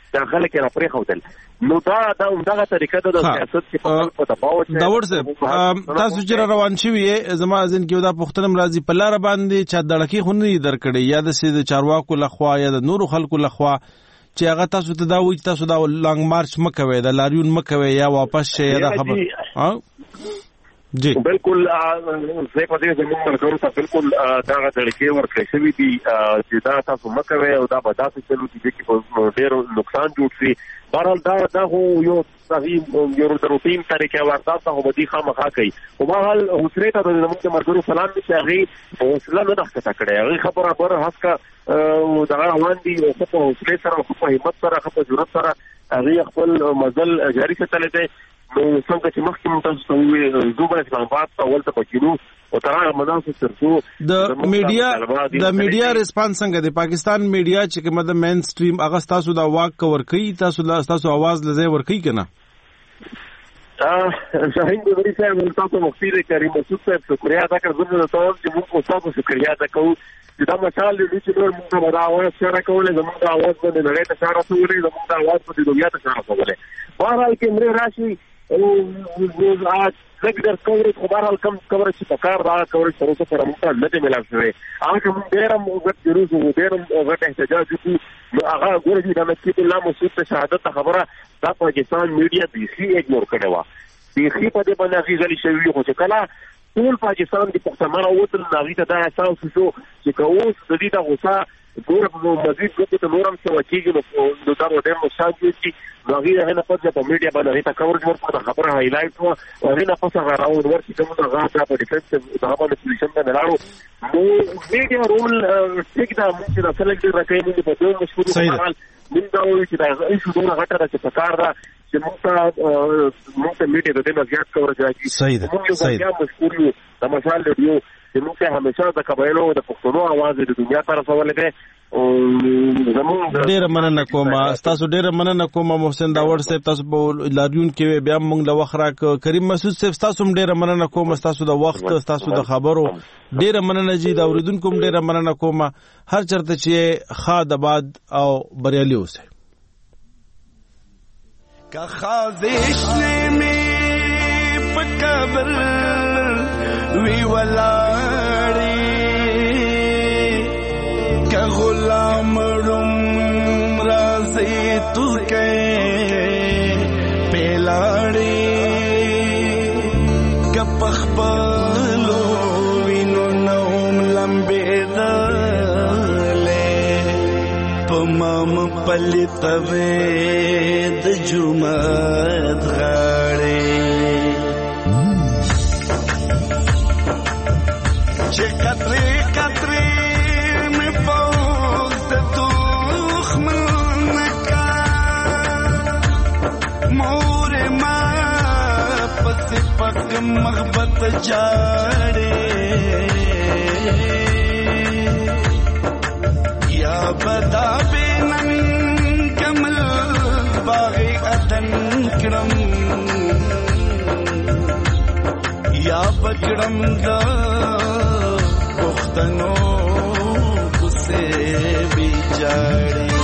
دا خلک را پرې خوتل نو دا دغه طریقه د سیاست چې په دباو چې دا ورسه تاسو چې روان شوی زما ځین کې دا پښتنم راځي په لار باندې چا دړکی خونی درکړي یا د سید چارواکو لخوا یا د نورو خلکو لخوا چې هغه تاسو ته دا وایي تاسو دا لانګ مارچ مکوي دا لاریون مکوي یا واپس شي دا خبر جی بالکل زه په دې زموږ مرګرو ته بالکل دا دړکی ورکړی شوی دی چې دا تاسو مکوي او دا به تاسو چلو دي چې په ډېر نقصان جوړ شي بهرحال دا خو یو صحیح یو روټین طریقې ورته هغه بدی خامخا کوي او بهرحال حسره ته د زموږ مرګرو سلام دي چې هغه حوصله نه دښته کړي هغه خبره بر حسکا دا روان دي او په حوصله سره او په همت سره په ضرورت سره هغه خپل مزل جاری ساتل دي نو څنګه چې مخکې مونږ تاسو ته وې دوباره اسلام آباد ته ولته پکینو او تر هغه مناسب ترڅو د میډیا ریسپانس څنګه د پاکستان میډیا چې کومه د مین سټریم هغه تاسو دا واک کور کوي تاسو आवाज لزه ور کوي کنه شاهین ګوري صاحب تاسو مفتی کریم مسعود صاحب شکریا ادا کړم زه تاسو چې موږ تاسو شکریا ادا کوو چې دا مثال دی چې نور موږ به دا आवाज سره کولای زموږ आवाज باندې نړۍ ته سره رسولې زموږ आवाज په دنیا ته سره رسولې بهرحال کې مې راشي او زګ در کوي خو بهرحال کم کوي چې په کار دا کوي سره سره موږ نه دی ملاب شوی هغه موږ ډېر وخت جوړو ډېر وخت احتجاج وکړو هغه ګورې دا چې الله مسعود ته شهادت خبره دا پاکستان میډیا بيخي اګنور کړي وا بيخي په دې باندې غیږلې شوی خو چې کله ټول پاکستان د پښتنو وتل ناوی ته دا احساس شو چې کوس د دې د غوسه ګور په مزید ګوتو ته نورم څه وکیږي نو دا ډېر مشان دي چې هغه نه پاتې په میډیا باندې ته کور ورکړه خبره هایلایټ و او نه پاتې راوړ ورته کوم دا غاټه په ډیفنس دا باندې پوزیشن باندې راړو نو میډیا رول ټیک دا چې دا څلګ دې راکې نه په دوه مشهور حال من دا وایي چې دا ایشو دوه غاټه چې په کار دا چې موږ میډیا د دې مزیات کور راځي صحیح ده صحیح ده مشهور یو دا مثال دی چې موږ همیشه د قبایلو د پښتنو आवाज د دنیا ته رسولې ده او زموږ ډېر مننه کوم تاسو ډېر مننه کوم محسن داور صاحب تاسو په لاریون کې بیا موږ له وخت را کریم مسعود صاحب تاسو ډېر مننه کوم تاسو د وخت تاسو د خبرو ډېر مننه جی دا اوریدونکو ډېر مننه کوم هر چرته چې خاد آباد او بریالي اوسه کا خواهش می پکبر وی ولاړی کا غلام روم رازی تو کې پلاړی کا پخپلو وینو نوم لمبېدلې پمم پلتوي د جمعت غاړي چې کتري کتري مې پوز د تخم نکا مور ما پس پک محبت جاړي یا بدا بینن کمل باغی اتن کرم یا بکرم دا پختنو کسے بیچاری